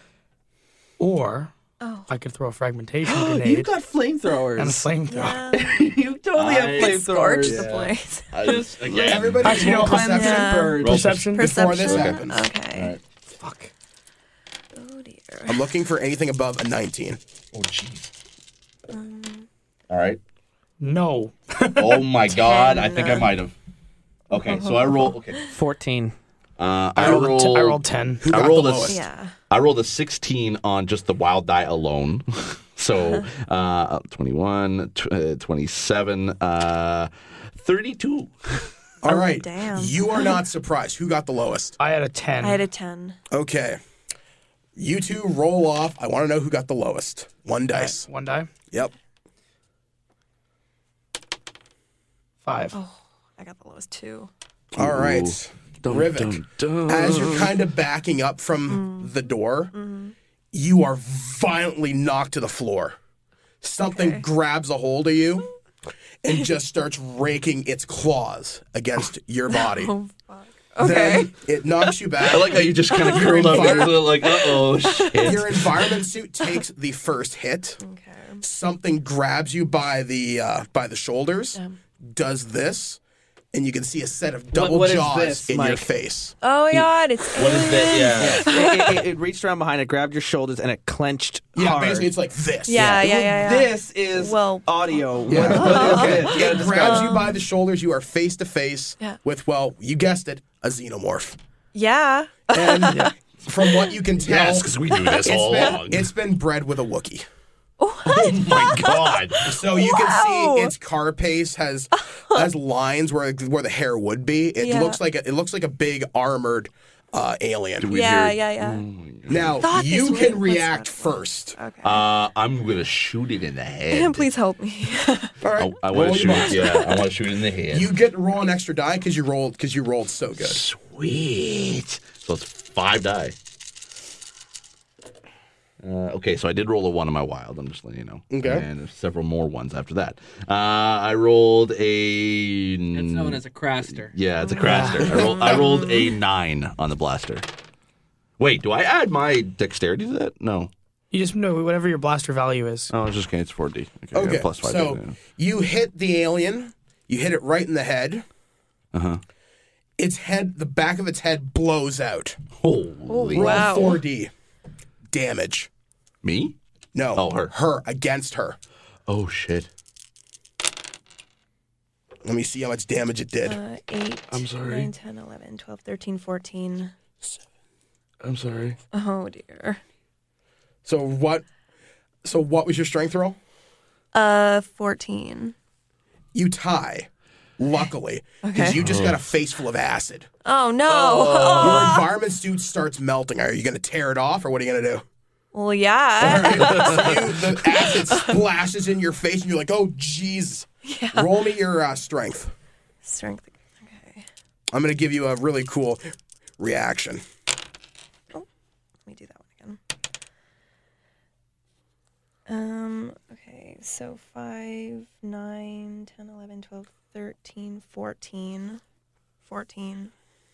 Or Oh. I could throw a fragmentation grenade flamethrowers. and a flamethrower. Yeah. you totally have I- Could scorch flamethrowers. the place. Just again. Everybody Actually, no, roll perception. Yeah. Bird. Roll Perception. Before this Perception. happens. Okay. All right. Fuck. Oh dear. I'm looking for anything above a nineteen. Oh jeez. All right. No. Oh my God! I think I Ten. might have. Okay, so I roll. Okay. fourteen. Uh, I I rolled, rolled. a t- I rolled ten. Who I got rolled the a lowest? Yeah. I rolled a sixteen on just the wild die alone. so uh, twenty-one, tw- uh, twenty-seven, uh, thirty-two. All right. damn. You are not surprised. Who got the lowest? I had a ten. I had a ten. Okay. You two roll off. I want to know who got the lowest. One dice. One die. Yep. Five. Oh, I got the lowest two. All right. Dun, Rivik, dun, dun. as you're kind of backing up from the door, you are violently knocked to the floor. Something Okay. grabs a hold of you and just starts raking its claws against your body. Oh fuck. Okay. Then it knocks you back. I like how you just kind of curled up there, like, uh oh, shit. Your environment suit takes the first hit. Okay. Something grabs you by the uh, by the shoulders, Um. does this, and you can see a set of double what is jaws this, in your Mike? face. Oh my god, it's What is that? Yeah. it, it, it reached around behind it, grabbed your shoulders, and it clenched Yeah, hard. basically it's like this. Yeah, yeah, yeah, yeah. This is Well- audio. Yeah. What, what is this? You gotta It grabs describe. you by the shoulders. You are face to face Yeah. with, well, you guessed it, a xenomorph. Yeah. And from what you can tell, Yes, because we do this it's all been, along. it's been bred with a Wookiee. Oh my God. So you Wow. can see its carapace has has lines where where the hair would be. It Yeah. looks like a, it looks like a big armored uh, alien. we Yeah, hear- yeah, yeah. Now Thought you this can was- react what's first. Okay. Uh, I'm gonna shoot it in the head. Please help me. All right, I, I roll want to your shoot box. it. Yeah, I want to shoot it in the head. You get to roll an extra die because you rolled because you rolled so good. Sweet. So it's five die. Uh, okay, so I did roll a one on my wild. I'm just letting you know. Okay. And there's several more ones after that. Uh, I rolled a. It's known as a craster. Yeah, it's a craster. I, rolled, I rolled a nine on the blaster. Wait, do I add my dexterity to that? No. You just know whatever your blaster value is. Oh, it's just okay. It's four D. Okay, I got Okay, plus five. so you hit the alien. You hit it right in the head. Uh huh. Its head, the back of its head blows out. Holy. Roll Wow. four D damage. Me? No, Oh, her. Her against her. Oh, shit. Let me see how much damage it did. Uh, eight, I'm sorry. nine, ten, eleven, twelve, thirteen, fourteen. I'm sorry. Oh dear. So what? So what was your strength roll? Uh, fourteen. You tie. Luckily, because Okay. you just got a face full of acid. Oh no. Your environment suit starts melting. Are you going to tear it off, or what are you going to do? Well, yeah. So you, the acid splashes in your face, and you're like, "Oh, jeez." Yeah. Roll me your uh, strength. Strength. Okay. I'm going to give you a really cool reaction. Let me do that one again. Um, okay, so five, nine, ten, eleven, twelve, thirteen, fourteen. fourteen.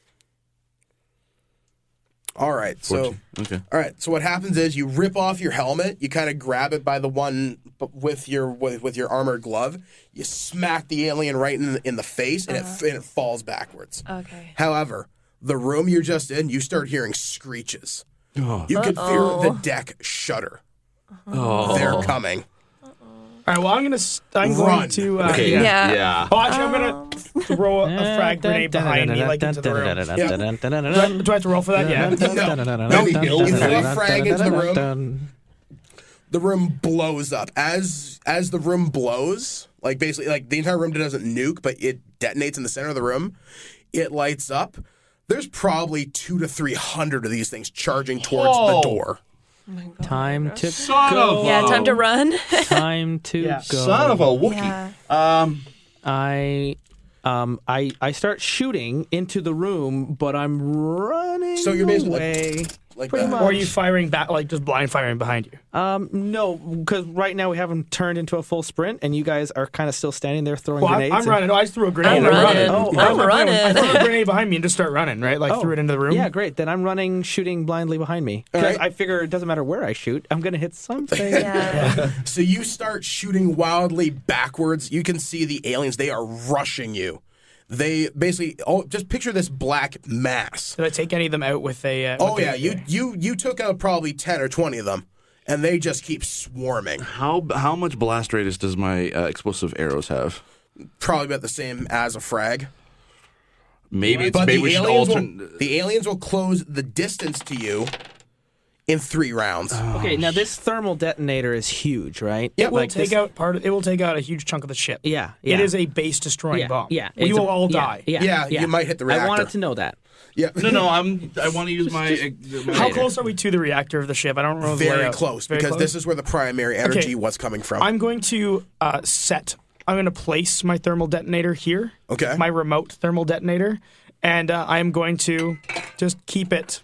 All right, so Okay. all right, so what happens is you rip off your helmet, you kind of grab it by the one with your with, with your armored glove, you smack the alien right in the, in the face, and, Uh-huh. it, and it falls backwards. Okay. However, the room you're just in, you start hearing screeches. Oh. You can Uh-oh. feel the deck shudder. Oh. They're coming. All right. Well, I'm gonna. St- I'm Run. going to. Uh, Okay. Yeah. Yeah. Yeah. Oh, actually, I'm gonna throw a, a frag grenade behind me, like into the room. Do I, do I have to roll for that? Yeah. No, you throw a frag into the room. The room blows up. As as the room blows, like basically, like the entire room doesn't nuke, but it detonates in the center of the room. It lights up. There's probably two to three hundred of these things charging towards Whoa. the door. Time to Son go. of Yeah, time to run. Time to Yeah. go. Son of a Wookiee. Yeah. Um, I um I I start shooting into the room, but I'm running So you're basically like- away. Like Pretty that. much. Or are you firing back, like just blind firing behind you? Um, no, because right now we haven't turned into a full sprint, and you guys are kind of still standing there throwing Well, I'm, grenades. I'm and- running. Oh, I just threw a grenade. I'm I'm running. running. Oh, That's I'm my plan. I running. threw a grenade behind me and just start running, right? Like Oh. threw it into the room. Yeah, great. Then I'm running, shooting blindly behind me. All Because right. I figure it doesn't matter where I shoot, I'm gonna hit something. Yeah. So you start shooting wildly backwards. You can see the aliens. They are rushing you. They basically, oh, just picture this black mass. Did I take any of them out with a? Uh, Oh with yeah, a- you you you took out probably ten or twenty of them, and they just keep swarming. how how much blast radius does my uh, explosive arrows have? Probably about the same as a frag. Maybe it's But maybe the we should aliens, alter. will, the aliens will close the distance to you in three rounds. Okay, now this thermal detonator is huge, right? Yep. It will Like take this- out part. Of, it will take out a huge chunk of the ship. Yeah, yeah. It is a base destroying yeah, bomb. Yeah, we it's will a- all yeah, die. Yeah, Yeah, yeah, you might hit the I reactor. wanted to know that. Yeah, No, no, I'm. I want to use my. uh, my How close are we to the reactor of the ship? I don't know. the very layout. close Very because close? this is where the primary energy Okay. was coming from. I'm going to uh, set. I'm going to place my thermal detonator here. Okay. My remote thermal detonator, and uh, I am going to just keep it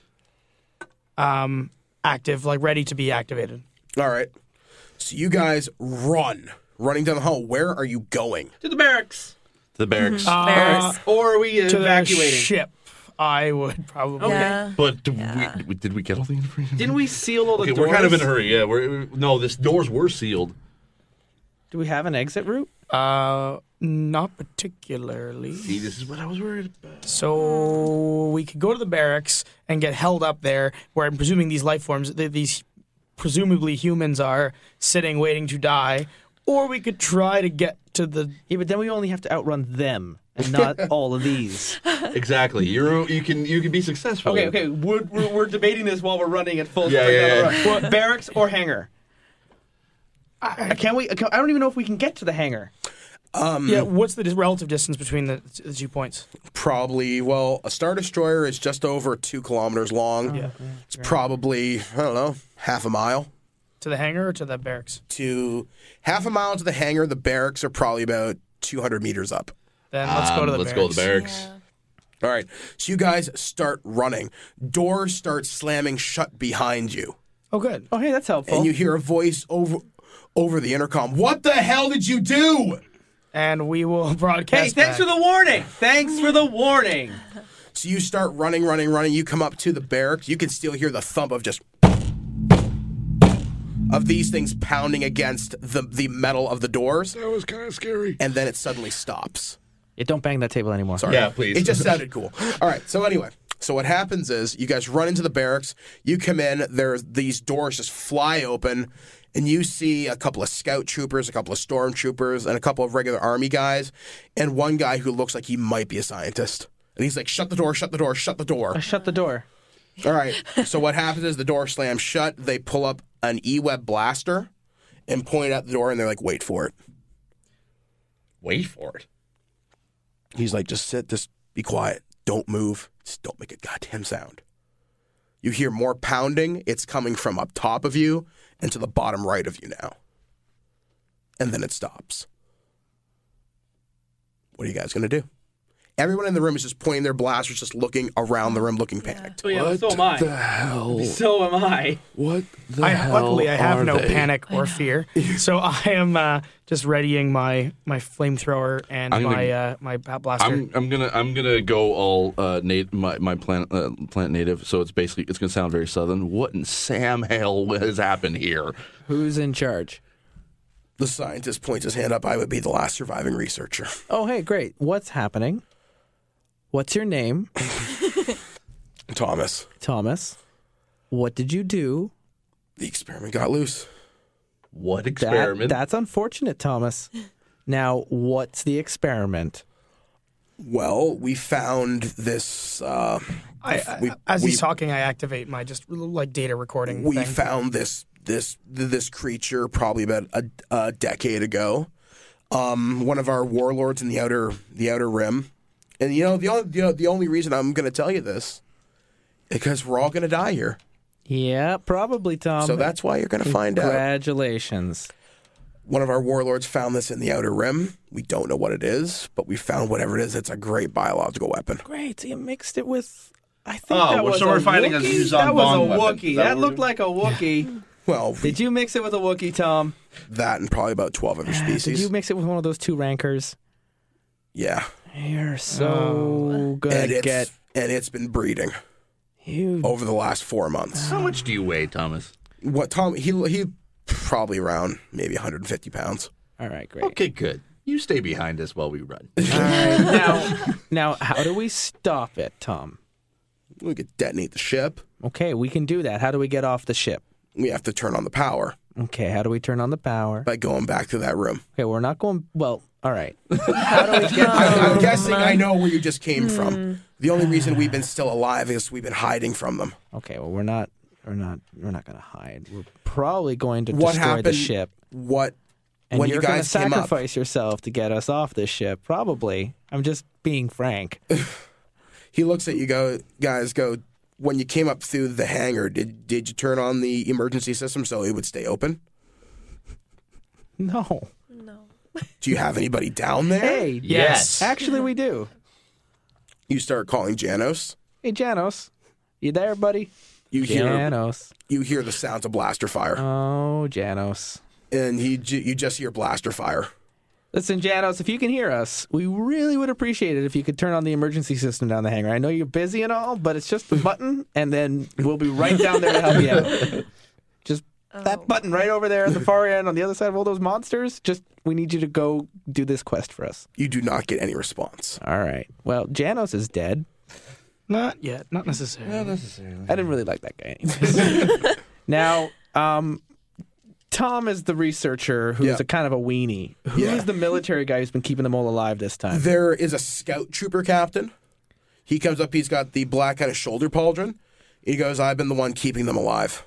um, active, like ready to be activated. All right. So you guys run, running down the hall. Where are you going? To the barracks. the barracks. Uh, Barracks. Or are we to evacuating? the ship, I would probably. Yeah. But do Yeah. we, did we get all the information? Didn't we seal all the Okay, doors? we're kind of in a hurry. Yeah, we're no. This doors were sealed. Do we have an exit route? Uh, not particularly. See, this is what I was worried about. So we could go to the barracks and get held up there, where I'm presuming these life forms, th- these presumably humans, are sitting waiting to die, or we could try to get to the. Yeah, but then we only have to outrun them and not all of these. Exactly. You're you can you can be successful. Okay, okay. We're, we're, we're debating this while we're running at full Yeah, sprint yeah, down the yeah. road. Well, barracks or hangar? Uh, Can we? Can, I don't even know if we can get to the hangar. Yeah, what's the dis- relative distance between the, the two points? Probably, well, a Star Destroyer is just over two kilometers long. Yeah. It's probably, I don't know, half a mile. To the hangar or to the barracks? To half a mile to the hangar, the barracks are probably about two hundred meters up. Then let's go Um, to the let's barracks. go to the barracks. Yeah. All right, so you guys start running. Doors start slamming shut behind you. Oh, good. Oh, hey, that's helpful. And you hear a voice over over the intercom. What the hell did you do? And we will broadcast. Hey, thanks for the warning. Thanks for the warning. So you start running, running, running. You come up to the barracks. You can still hear the thump of just of these things pounding against the the metal of the doors, That was kind of scary. and then it suddenly stops. Yeah, don't bang that table anymore. Sorry. Yeah, please. It just sounded cool. All right. So anyway, so what happens is you guys run into the barracks. You come in. There's these doors just fly open, and you see a couple of scout troopers, a couple of stormtroopers, and a couple of regular army guys, and one guy who looks like he might be a scientist. And he's like, "Shut the door! Shut the door! Shut the door!" Uh, shut the door. All right. So what happens is the door slams shut. They pull up an E-Web blaster and point at the door, and they're like, "Wait for it." Wait for it. He's like, "Just sit. Just be quiet. Don't move. Just don't make a goddamn sound." You hear more pounding. It's coming from up top of you and to the bottom right of you now. And then it stops. What are you guys going to do? Everyone in the room is just pointing their blasters, just looking around the room, looking panicked. Oh, yeah, What so am I. the hell? So am I. What the I, hell luckily, I have are no they? panic or fear, so I am uh, just readying my my flamethrower and I'm gonna- my uh, my blaster. I'm I'm gonna I'm gonna go all uh, nat- my my plant uh, plant native. So it's basically it's gonna sound very southern. What in Sam hell has happened here? Who's in charge? The scientist points his hand up. I would be the last surviving researcher. Oh, hey, great. What's happening? What's your name? Thomas. Thomas. What did you do? The experiment got loose. What That, experiment? that's unfortunate, Thomas. Now, what's the experiment? Well, we found this. Uh, I, I, we- as we- he's talking, I activate my just like data recording. we thing. found this this this creature probably about a, a decade ago. Um, one of our warlords in the outer the outer rim, and you know the only the, the only reason I'm going to tell you this is because we're all going to die here. Yeah, probably, Tom. So that's why you're going to find out. Congratulations. One of our warlords found this in the outer rim. We don't know what it is, but we found whatever it is. It's a great biological weapon. Great. So you mixed it with. I think Oh, that well, was so a we're fighting a Wookiee? Zuzan That was Bong a weapon. Wookiee. Is that That what looked we're- like a Wookiee. Well, Did you mix it with a Wookiee, Tom? that and probably about twelve other species. Did you mix it with one of those two rankers? Yeah, You're so good and at it's get. and it's been breeding You over the last four months. How much do you weigh, Thomas? What Tom? He he probably around maybe one hundred fifty pounds. All right, great. Okay, good. You stay behind us while we run. All right, now, now, how do we stop it, Tom? We could detonate the ship. Okay, we can do that. How do we get off the ship? We have to turn on the power Okay, how do we turn on the power? by going back to that room. Okay, we're not going. Well, all right. How do we get? I, I'm guessing I know where you just came from. The only reason we've been still alive is we've been hiding from them. Okay, well, we're not. We're not. We're not going to hide. We're probably going to What destroy happened? the ship. What And when you're you going to guys came up? sacrifice yourself to get us off this ship. Probably. I'm just being frank. He looks at you, go guys. Go when you came up through the hangar. Did did you turn on the emergency system so it would stay open? No. No. Do you have anybody down there? Hey. Yes. Actually, we do. You start calling Janos. Hey, Janos. You there, buddy? You hear Janos. you hear the sounds of blaster fire, Oh, Janos. and he j- you just hear blaster fire. Listen, Janos, if you can hear us, we really would appreciate it if you could turn on the emergency system down the hangar. I know you're busy and all, but it's just the button, and then we'll be right down there to help you out. Just that button right over there at the far end on the other side of all those monsters. Just, we need you to go do this quest for us. You do not get any response. All right. Well, Janos is dead. Not yet. Not necessarily. I didn't really like that guy anyways. Now, um, Tom is the researcher who's Yeah. a kind of a weenie. Who's Yeah. the military guy who's been keeping them all alive this time? There is a scout trooper captain. He comes up. He's got the black kind of shoulder pauldron. He goes, "I've been the one keeping them alive."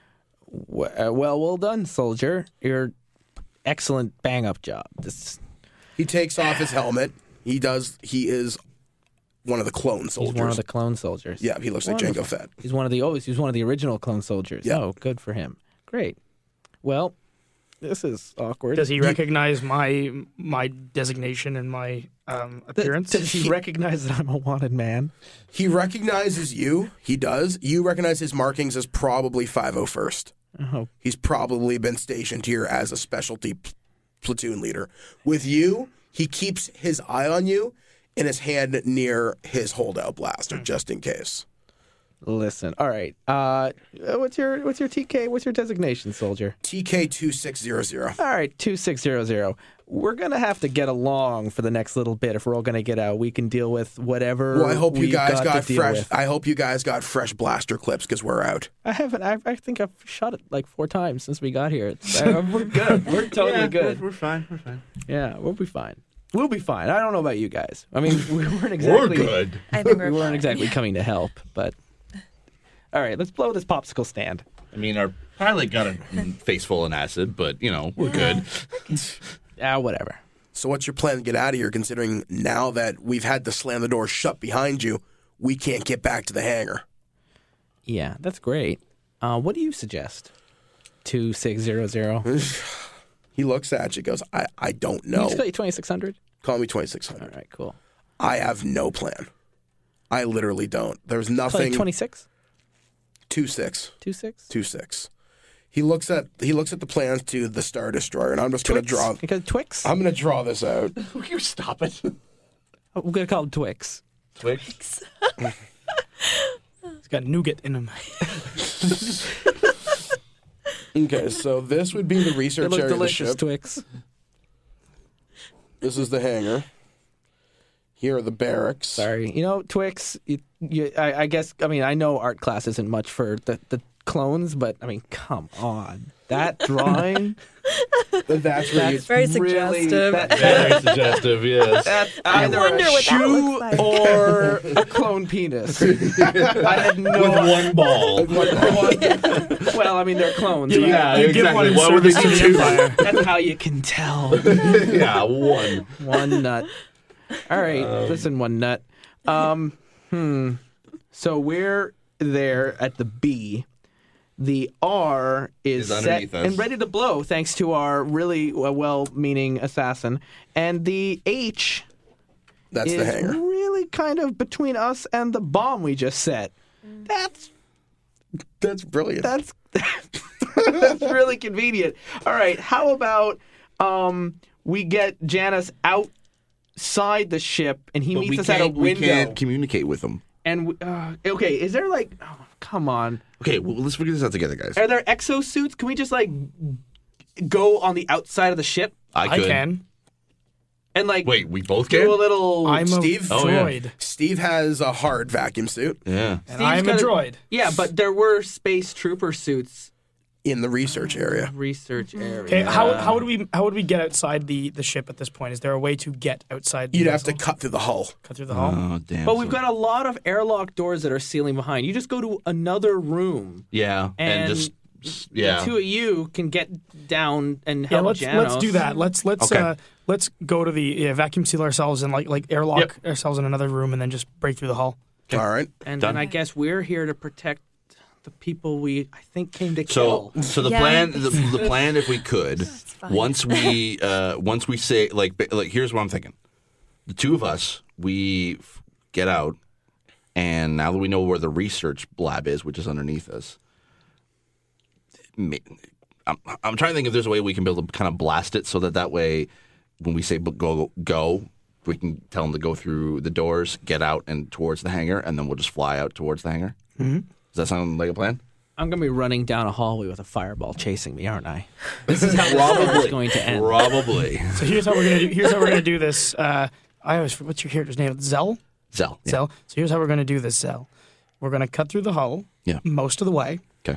W- uh, well, well done, soldier. Your excellent bang-up job. This, He takes off his helmet. He does. He is one of the clone he's soldiers. one of the clone soldiers. Yeah, he looks like Wonderful. Jango Fett. He's one of the oh, he's one of the original clone soldiers. Yeah. Oh, good for him. Great. Well, this is awkward. Does he recognize my my designation and my um, appearance? Does he recognize that I'm a wanted man? He recognizes you. He does. You recognize his markings as probably five oh first. Oh, He's probably been stationed here as a specialty p- platoon leader. With you, he keeps his eye on you and his hand near his holdout blaster, just in case. listen. All right. Uh, what's your what's your T K? What's your designation, soldier? T K two six zero zero. All right, two six zero zero. We're gonna have to get along for the next little bit if we're all gonna get out. We can deal with whatever. Well, I hope you we've guys got, got, to deal fresh. with. I hope you guys got fresh blaster clips because we're out. I haven't. I, I think I've shot it like four times since we got here. It's, uh, we're good. We're totally good. We're fine. We're fine. Yeah, we'll be fine. We'll be fine. I don't know about you guys. I mean, we weren't exactly. We're good. I think We we're weren't fine. exactly coming to help, but all right. Let's blow this popsicle stand. I mean, our pilot got a face full in acid, but you know we're good. Ah, whatever. So, what's your plan to get out of here? Considering now that we've had to slam the door shut behind you, we can't get back to the hangar. Yeah, that's great. Uh, what do you suggest? Two six zero zero. He looks at you, goes, "I, I don't Can know. I just call you twenty six hundred? Call me twenty six All hundred. right, cool. I have no plan. I literally don't. There's Like nothing. twenty-six? Two six. Two six? Two six. He looks at he looks at the plans to the Star Destroyer, and I'm just going to draw. Because Twix? I'm going to draw this out. You stop it. Oh, we're going to call him Twix. Twix. It's got nougat in him. Okay, so this would be the They research look area of the delicious, ship. Twix. This is the hangar. Here are the barracks. Sorry. You know, Twix, you, you, I, I guess, I mean, I know art class isn't much for the, the clones, but, I mean, come on. That drawing? That's where you, That's Very really, suggestive. that- Very suggestive, yes. That's I either wonder a what that shoe looks like. or a clone penis. I had no With one ball. Well, I mean, they're clones. You- right? Yeah, you give one exactly. in Why would they service do to the two? Empire. That's how you can tell. Yeah, one. One nut. All right, listen, one nut. Um, hmm. So we're there at the B. The R is, Is set underneath us. and ready to blow, thanks to our really uh, well-meaning assassin. And the H that's is the hangar. really kind of between us and the bomb we just set. That's That's brilliant. that's that's really convenient. All right, how about um, we get Janice outside the ship and he But meets we us at a can't, we window. can't communicate with them. And we, uh, okay, is there like? Oh, come on. Okay, well, let's figure this out together, guys. Are there exosuits? Can we just like go on the outside of the ship I I could. can. and like Wait, we both do can? a little? I'm Steve? a Oh, yeah. droid. Steve has a hard vacuum suit Yeah. And Steve's I'm a got droid. Yeah, but there were space trooper suits in the research area. research area. Okay, how how would we how would we get outside the, the ship at this point? Is there a way to get outside? The You'd have to vessel? cut through the hull. cut through the hull. Oh, damn. But we've got a lot of airlock doors that are sealing behind. You just go to another room. Yeah, and, And just, just- yeah. The two of you can get down and Yeah, help let's Janos. let's do that. Let's let's Okay. uh, let's go to the yeah, vacuum seal ourselves and like like airlock Yep. ourselves in another room and then just break through the hull. All right. And Done. then I guess we're here to protect the people we I think came to So, kill. so the Yeah. plan, the, the plan, if we could, fine. once we, uh, once we say, like, ba- like, here's what I'm thinking: the two of us, we f- get out, and now that we know where the research lab is, which is underneath us, ma- I'm, I'm trying to think if there's a way we can be able to kind of blast it so that that way, when we say b- go go, we can tell them to go through the doors, get out, and towards the hangar, and then we'll just fly out towards the hangar. Mm-hmm. Does that sound like a plan? I'm going to be running down a hallway with a fireball chasing me, aren't I? This is how this is going to end. Probably. So here's how we're gonna do, here's how we're gonna do this. Uh, I always forget- what's your character's name? Zell. Zell. Yeah. Zell. So here's how we're gonna do this. Zell. We're gonna cut through the hull. Yeah. Most of the way, Okay.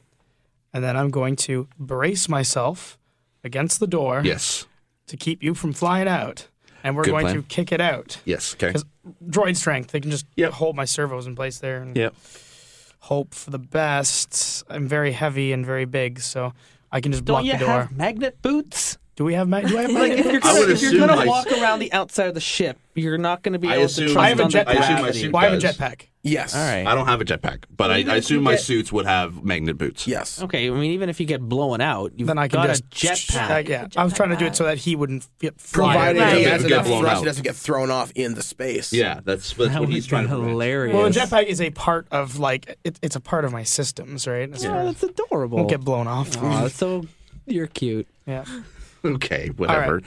and then I'm going to brace myself against the door Yes. to keep you from flying out, and we're Good going plan. to kick it out. Yes. Okay. Because droid strength, they can just Yep. hold my servos in place there and Yep. hope for the best. I'm very heavy and very big, so I can just Don't block you the door. have magnet boots? Do we have? Ma- do I have? Like, if you're I gonna, would if you're assume gonna my- walk around the outside of the ship, you're not going to be I able assume- to trust I have a on the jetpack. I assume my gravity. suit Well, I have a does. jetpack. Yes. All right. I don't have a jetpack, but I, Even I if you assume my get- suits would have magnet boots. Yes. Okay, I mean, even if you get blown out, you've Then I can got just a jetpack. Uh, yeah, A I was trying to do jetpack. it so that he wouldn't get fly. Provided Right. he Yeah, has get enough blown thrust, out. he doesn't get thrown off into space. Yeah, that's that's That what would he's be trying to prevent. hilarious. Well, a jetpack is a part of like it, it's a part of my systems, right? As far Oh, as- that's adorable. won't get blown off. Aw, that's so you're cute. Yeah. Okay, whatever.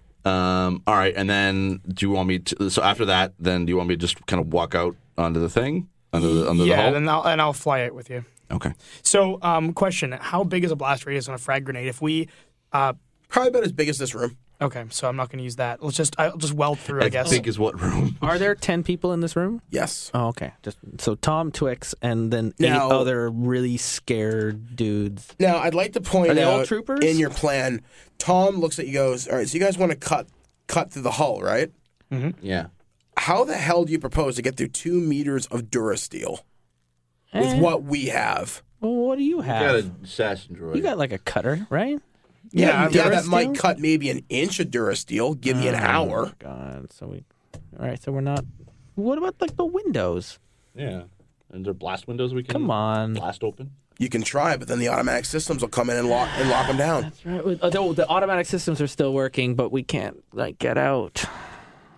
Um, all right, and then do you want me to? So after that, then do you want me to just kind of walk out onto the thing, under the under the yeah, hull? and I'll and I'll fly it with you. Okay. So, um, question: how big is a blast radius on a frag grenade? If we, uh, Probably about as big as this room. okay, so I'm not going to use that. Let's just I'll just weld through. I As guess. big as what room? Are there ten people in this room? Yes. Oh, okay. Just so Tom, Twix, and then eight Now- other really scared dudes. Now, I'd like to point Are they all out troopers? in your plan, Tom looks at you goes, all right, so you guys want to cut cut through the hull, right? Yeah. How the hell do you propose to get through two meters of Durasteel with Eh. what we have? Well, what do you have? Got an assassin droid. You got like a cutter, right? Yeah, yeah, that Durasteel? might cut maybe an inch of Durasteel, give you an hour. Oh, God. So we. All right. So we're not. What about like the windows? Yeah. And there blast windows we can Come on. blast open. You can try, but then the automatic systems will come in and lock and lock them down. Right. with- Although the automatic systems are still working, but we can't like get out.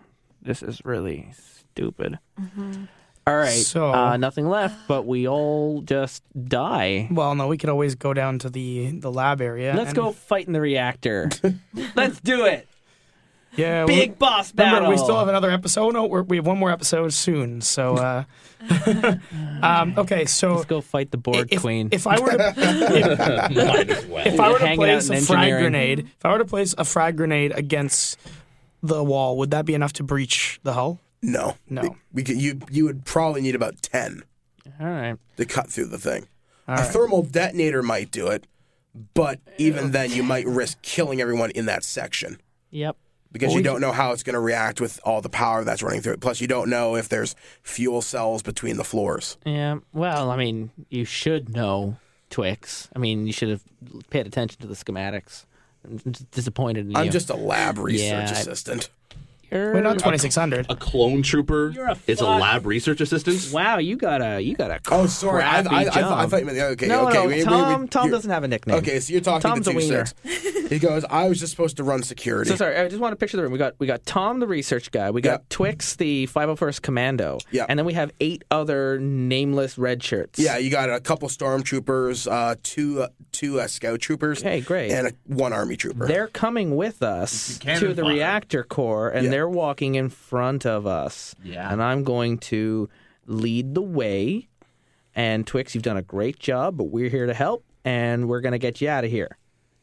this is really stupid. All right, So- uh, nothing left, but we all just die. Well, no, we could always go down to the, the lab area. Let's and- go fight in the reactor. Let's do it. Yeah, Big we, boss remember, battle. we still have another episode. No, we're, we have one more episode soon. So, uh, um, okay, so Let's go fight the board if, queen. if I were to if, Might as well. if I were to Hanging out place in a frag engineering. grenade, if I were to place a frag grenade against the wall, would that be enough to breach the hull? No, No. We could, you you would probably need about ten all right. to cut through the thing. All a right. thermal detonator might do it, but even then, you might risk killing everyone in that section Yep. because you don't know how it's going to react with all the power that's running through it. Plus, you don't know if there's fuel cells between the floors. Yeah. Well, I mean, you should know Twix. I mean, you should have paid attention to the schematics. I'm just disappointed in I'm you. just a lab research Yeah, I- assistant. You're- We're not twenty-six hundred. A clone trooper You're a is a fuck. lab research assistant. Wow, you got a you got a Oh, sorry. I, I, crappy I, I, job. thought- I thought you meant okay. no, okay. no, we- we- Tom. we- Tom you're- doesn't have a nickname. Okay, so you're talking Tom's to a two wiener. six. He goes, I was just supposed to run security. So sorry, I just want to picture the room. We got we got Tom, the research guy. We got Yep. Twix, the five oh first Commando. Yep. And then we have eight other nameless red shirts. Yeah, you got a couple stormtroopers, uh, two uh, two uh, scout troopers, Okay, great. and a, one army trooper. They're coming with us cannon to the fodder. reactor core, and Yeah. they're walking in front of us. Yeah. And I'm going to lead the way. And Twix, you've done a great job, but we're here to help, and we're going to get you out of here.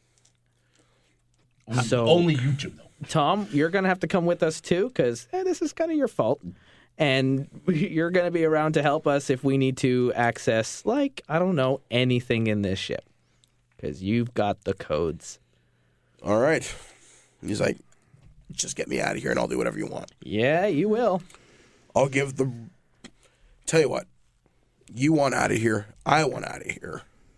So Only you two know. Tom, you're going to have to come with us too, because eh, this is kind of your fault. And you're going to be around to help us if we need to access, like, I don't know, anything in this ship. Because you've got the codes. All right. He's like, just get me out of here, and I'll do whatever you want. Yeah, you will. I'll give the. Tell you what, you want out of here. I want out of here.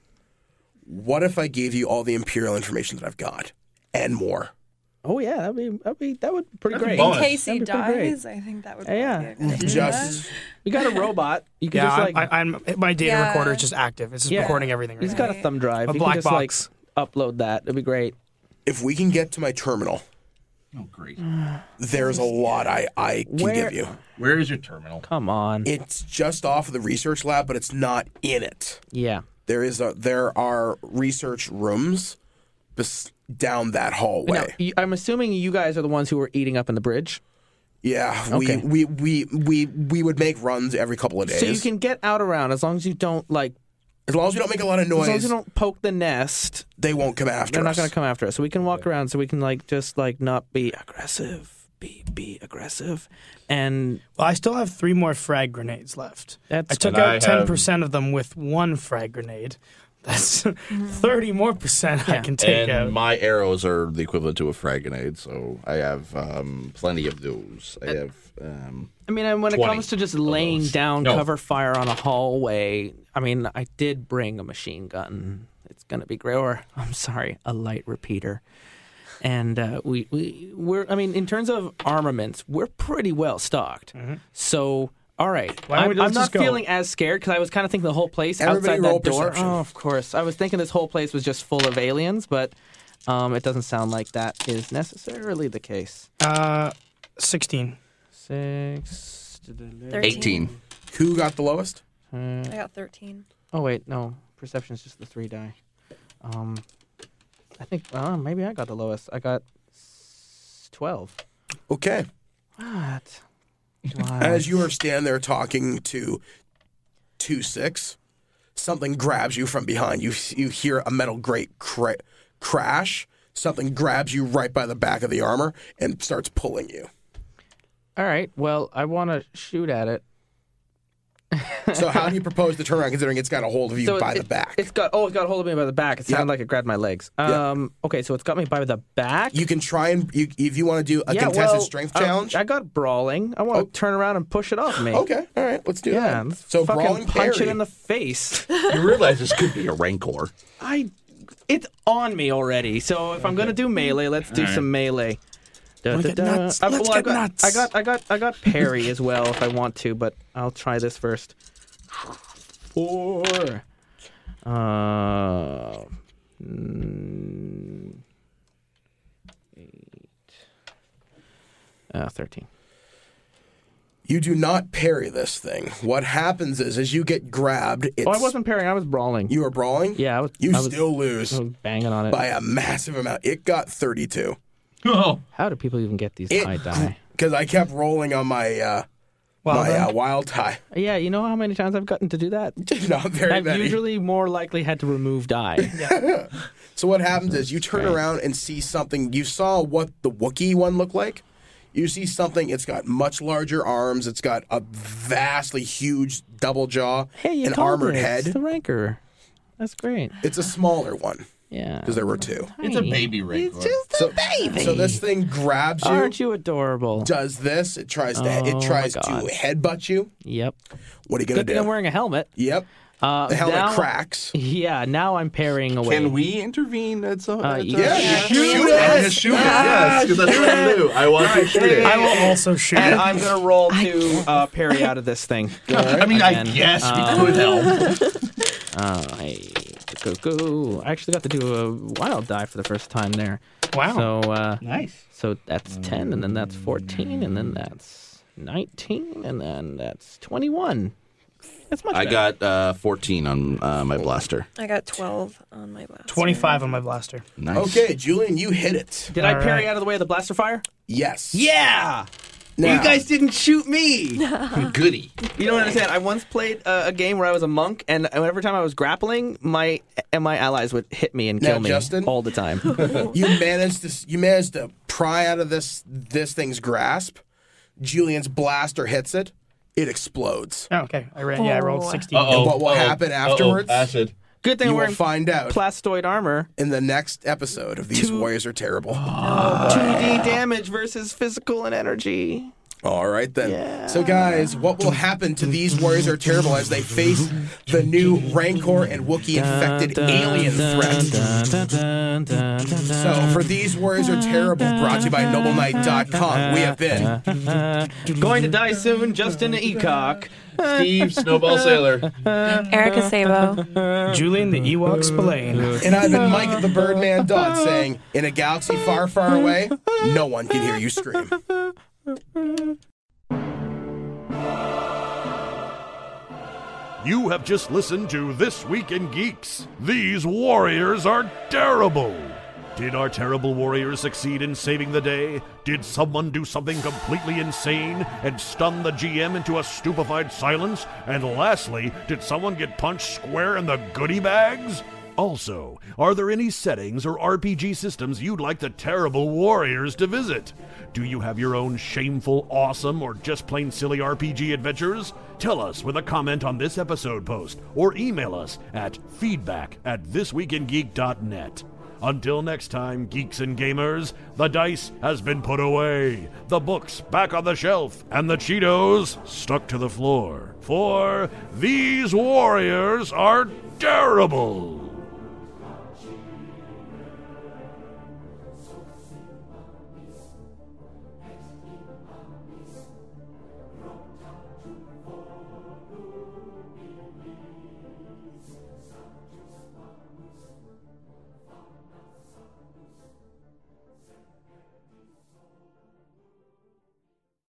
What if I gave you all the Imperial information that I've got and more? Oh yeah, that'd be that'd be that would be pretty That'd be great. fun. In case he That'd be pretty great. dies, I think that would be Yeah. a good idea. Just We got a robot. You can Yeah, just I'm, like I, I'm my data Yeah. recorder is just active. It's just Yeah. recording everything. he's Right got now. a thumb drive. A you black can just box. like upload that. It'd be great. if we can get to my terminal, Oh, great. there's a lot I I can Where- give you. Where is your terminal? Come on. It's just off of the research lab, but it's not in it. Yeah. There is a there are research rooms bes- down that hallway. Now, you- I'm assuming you guys are the ones who were eating up in the bridge, Yeah, Okay. we, we we we we would make runs every couple of days. so you can get out around as long as you don't like. as long as we don't make a lot of As long as noise, you don't poke the nest, they won't come after they're not us. going to come after us. So we can walk around. So we can like just like not be aggressive. Be be aggressive, and Well, I still have three more frag grenades left. That's- I took And I out ten have- percent of them with one frag grenade. That's thirty more percent I Yeah. can take And out. my arrows are the equivalent to a frag grenade, so I have um, plenty of those. I have. Um, I mean, and when it twenty comes to just of laying those. down No. cover fire on a hallway, I mean, I did bring a machine gun. It's gonna be great. Or I'm sorry, a light repeater. And uh, we we we're I mean, in terms of armaments, we're pretty well stocked. So. All right, Why don't we I'm, just I'm not go? feeling as scared because I was kind of thinking the whole place Everybody outside roll that door. perception. Oh, of course, I was thinking this whole place was just full of aliens, but um, it doesn't sound like that is necessarily the case. Uh, sixteen. Six. eighteen. Who got the lowest? I got thirteen. Oh wait, no. Perception's just the three die. Um, I think. Uh, maybe I got the lowest. I got s- twelve. Okay. What? As you are standing there talking to two six, something grabs you from behind. You you hear a metal grate cra- crash. Something grabs you right by the back of the armor and starts pulling you. All right. Well, I want to shoot at it. So how do you propose to turn around, considering it's got a hold of you So by it- the back? It's got. Oh, it's got a hold of me by the back. It sounded Yep. like it grabbed my legs. Yep. Um. Okay, so it's got me by the back. You can try and you, if you want to do a yeah, contested well, strength um, challenge. I got brawling. I want to Oh. turn around and push it off me. Okay, all right, let's do Yeah. that. let's So fucking brawling punch parry. it in the face. You realize this could be a rancor. I. It's on me already. So if I'm gonna do melee, let's do some melee. Da, Let's da, get da. nuts. I, Let's well, I get got, nuts. I got, I got, I got parry as well if I want to, but I'll try this first. Four. Uh. mm, Eight. Uh, thirteen. You do not parry this thing. What happens is, as you get grabbed, it's... Oh, I wasn't parrying. I was brawling. You were brawling? Yeah, I was. You I was, still lose I was banging on it. by a massive amount. It got thirty-two. Oh. How do people even get these It- high die? Because I kept rolling on my uh, Well, my then. uh, wild tie. Yeah, you know how many times I've gotten to do that? Not very I've many. usually more likely had to remove die. So what happens is you turn Right. around and see something. You saw what the Wookiee one looked like. You see something. It's got much larger arms. It's got a vastly huge double jaw, Hey, you an called armored it. head. It's the Ranker. That's great. It's a smaller one Yeah. because there were two. It's a Tiny. baby Rancor. It's just So, a baby. so this thing grabs you, Aren't you adorable? does this. It tries to Oh, it tries my to God. headbutt you. Yep. What are you gonna Good thing I'm do? wearing a helmet. Yep. Uh, The helmet now, cracks. Yeah, now I'm parrying away. Can we intervene at some? Uh, at, yeah. Yeah, shoot, shoot it! it! Shoot it! Yes, because that's what I do. I want to shoot it. I will also shoot And it. I'm gonna roll to uh, parry out of this thing. I mean, I Again, guess uh, we could help. Oh, hey, go, go. I actually got to do a wild die for the first time there. Wow. So, uh, Nice. so that's ten, and then that's fourteen, and then that's nineteen, and then that's twenty-one. That's much I better. got uh, fourteen on uh, my blaster. I got twelve on my blaster. twenty-five on my blaster. Nice. Okay, Julian, you hit it. Did I All parry right. out of the way of the blaster fire? Yes. Yeah. Now, You guys didn't shoot me. Goody. You don't understand. I once played uh, a game where I was a monk, and every time I was grappling, my and my allies would hit me and Now, kill me Justin? all the time. you managed to you managed to pry out of this this thing's grasp. Julian's blaster hits it. It explodes. Oh, okay. I ran. Yeah, I rolled Oh. sixteen. And what will happen afterwards? Acid. Good thing You I'm will wearing find out plastoid armor. in the next episode of These Two- Warriors Are Terrible. two D damage versus physical and energy. All right, then. Yeah. So, guys, what will happen to These Warriors Are Terrible as they face the new Rancor and Wookiee-infected alien threat? So, for These Warriors Are Terrible, brought to you by Noble Knight dot com, we have been Going to die soon, Justin Eacock. Steve Snowball Sailor. Erica Sabo. Julian the Ewok Spillane. And I've been Mike the Birdman Dodd saying, in a galaxy far, far away, no one can hear you scream. You have just listened to This Week in Geeks. These warriors are terrible. Did our terrible warriors succeed in saving the day? Did someone do something completely insane and stun the G M into a stupefied silence? And lastly, did someone get punched square in the goodie bags? Also, are there any settings or R P G systems you'd like the terrible warriors to visit? Do you have your own shameful, awesome, or just plain silly R P G adventures? Tell us with a comment on this episode post or email us at feedback at thisweekingeek dot net. Until next time, geeks and gamers, the dice has been put away, the books back on the shelf, and the Cheetos stuck to the floor. For these warriors are terrible.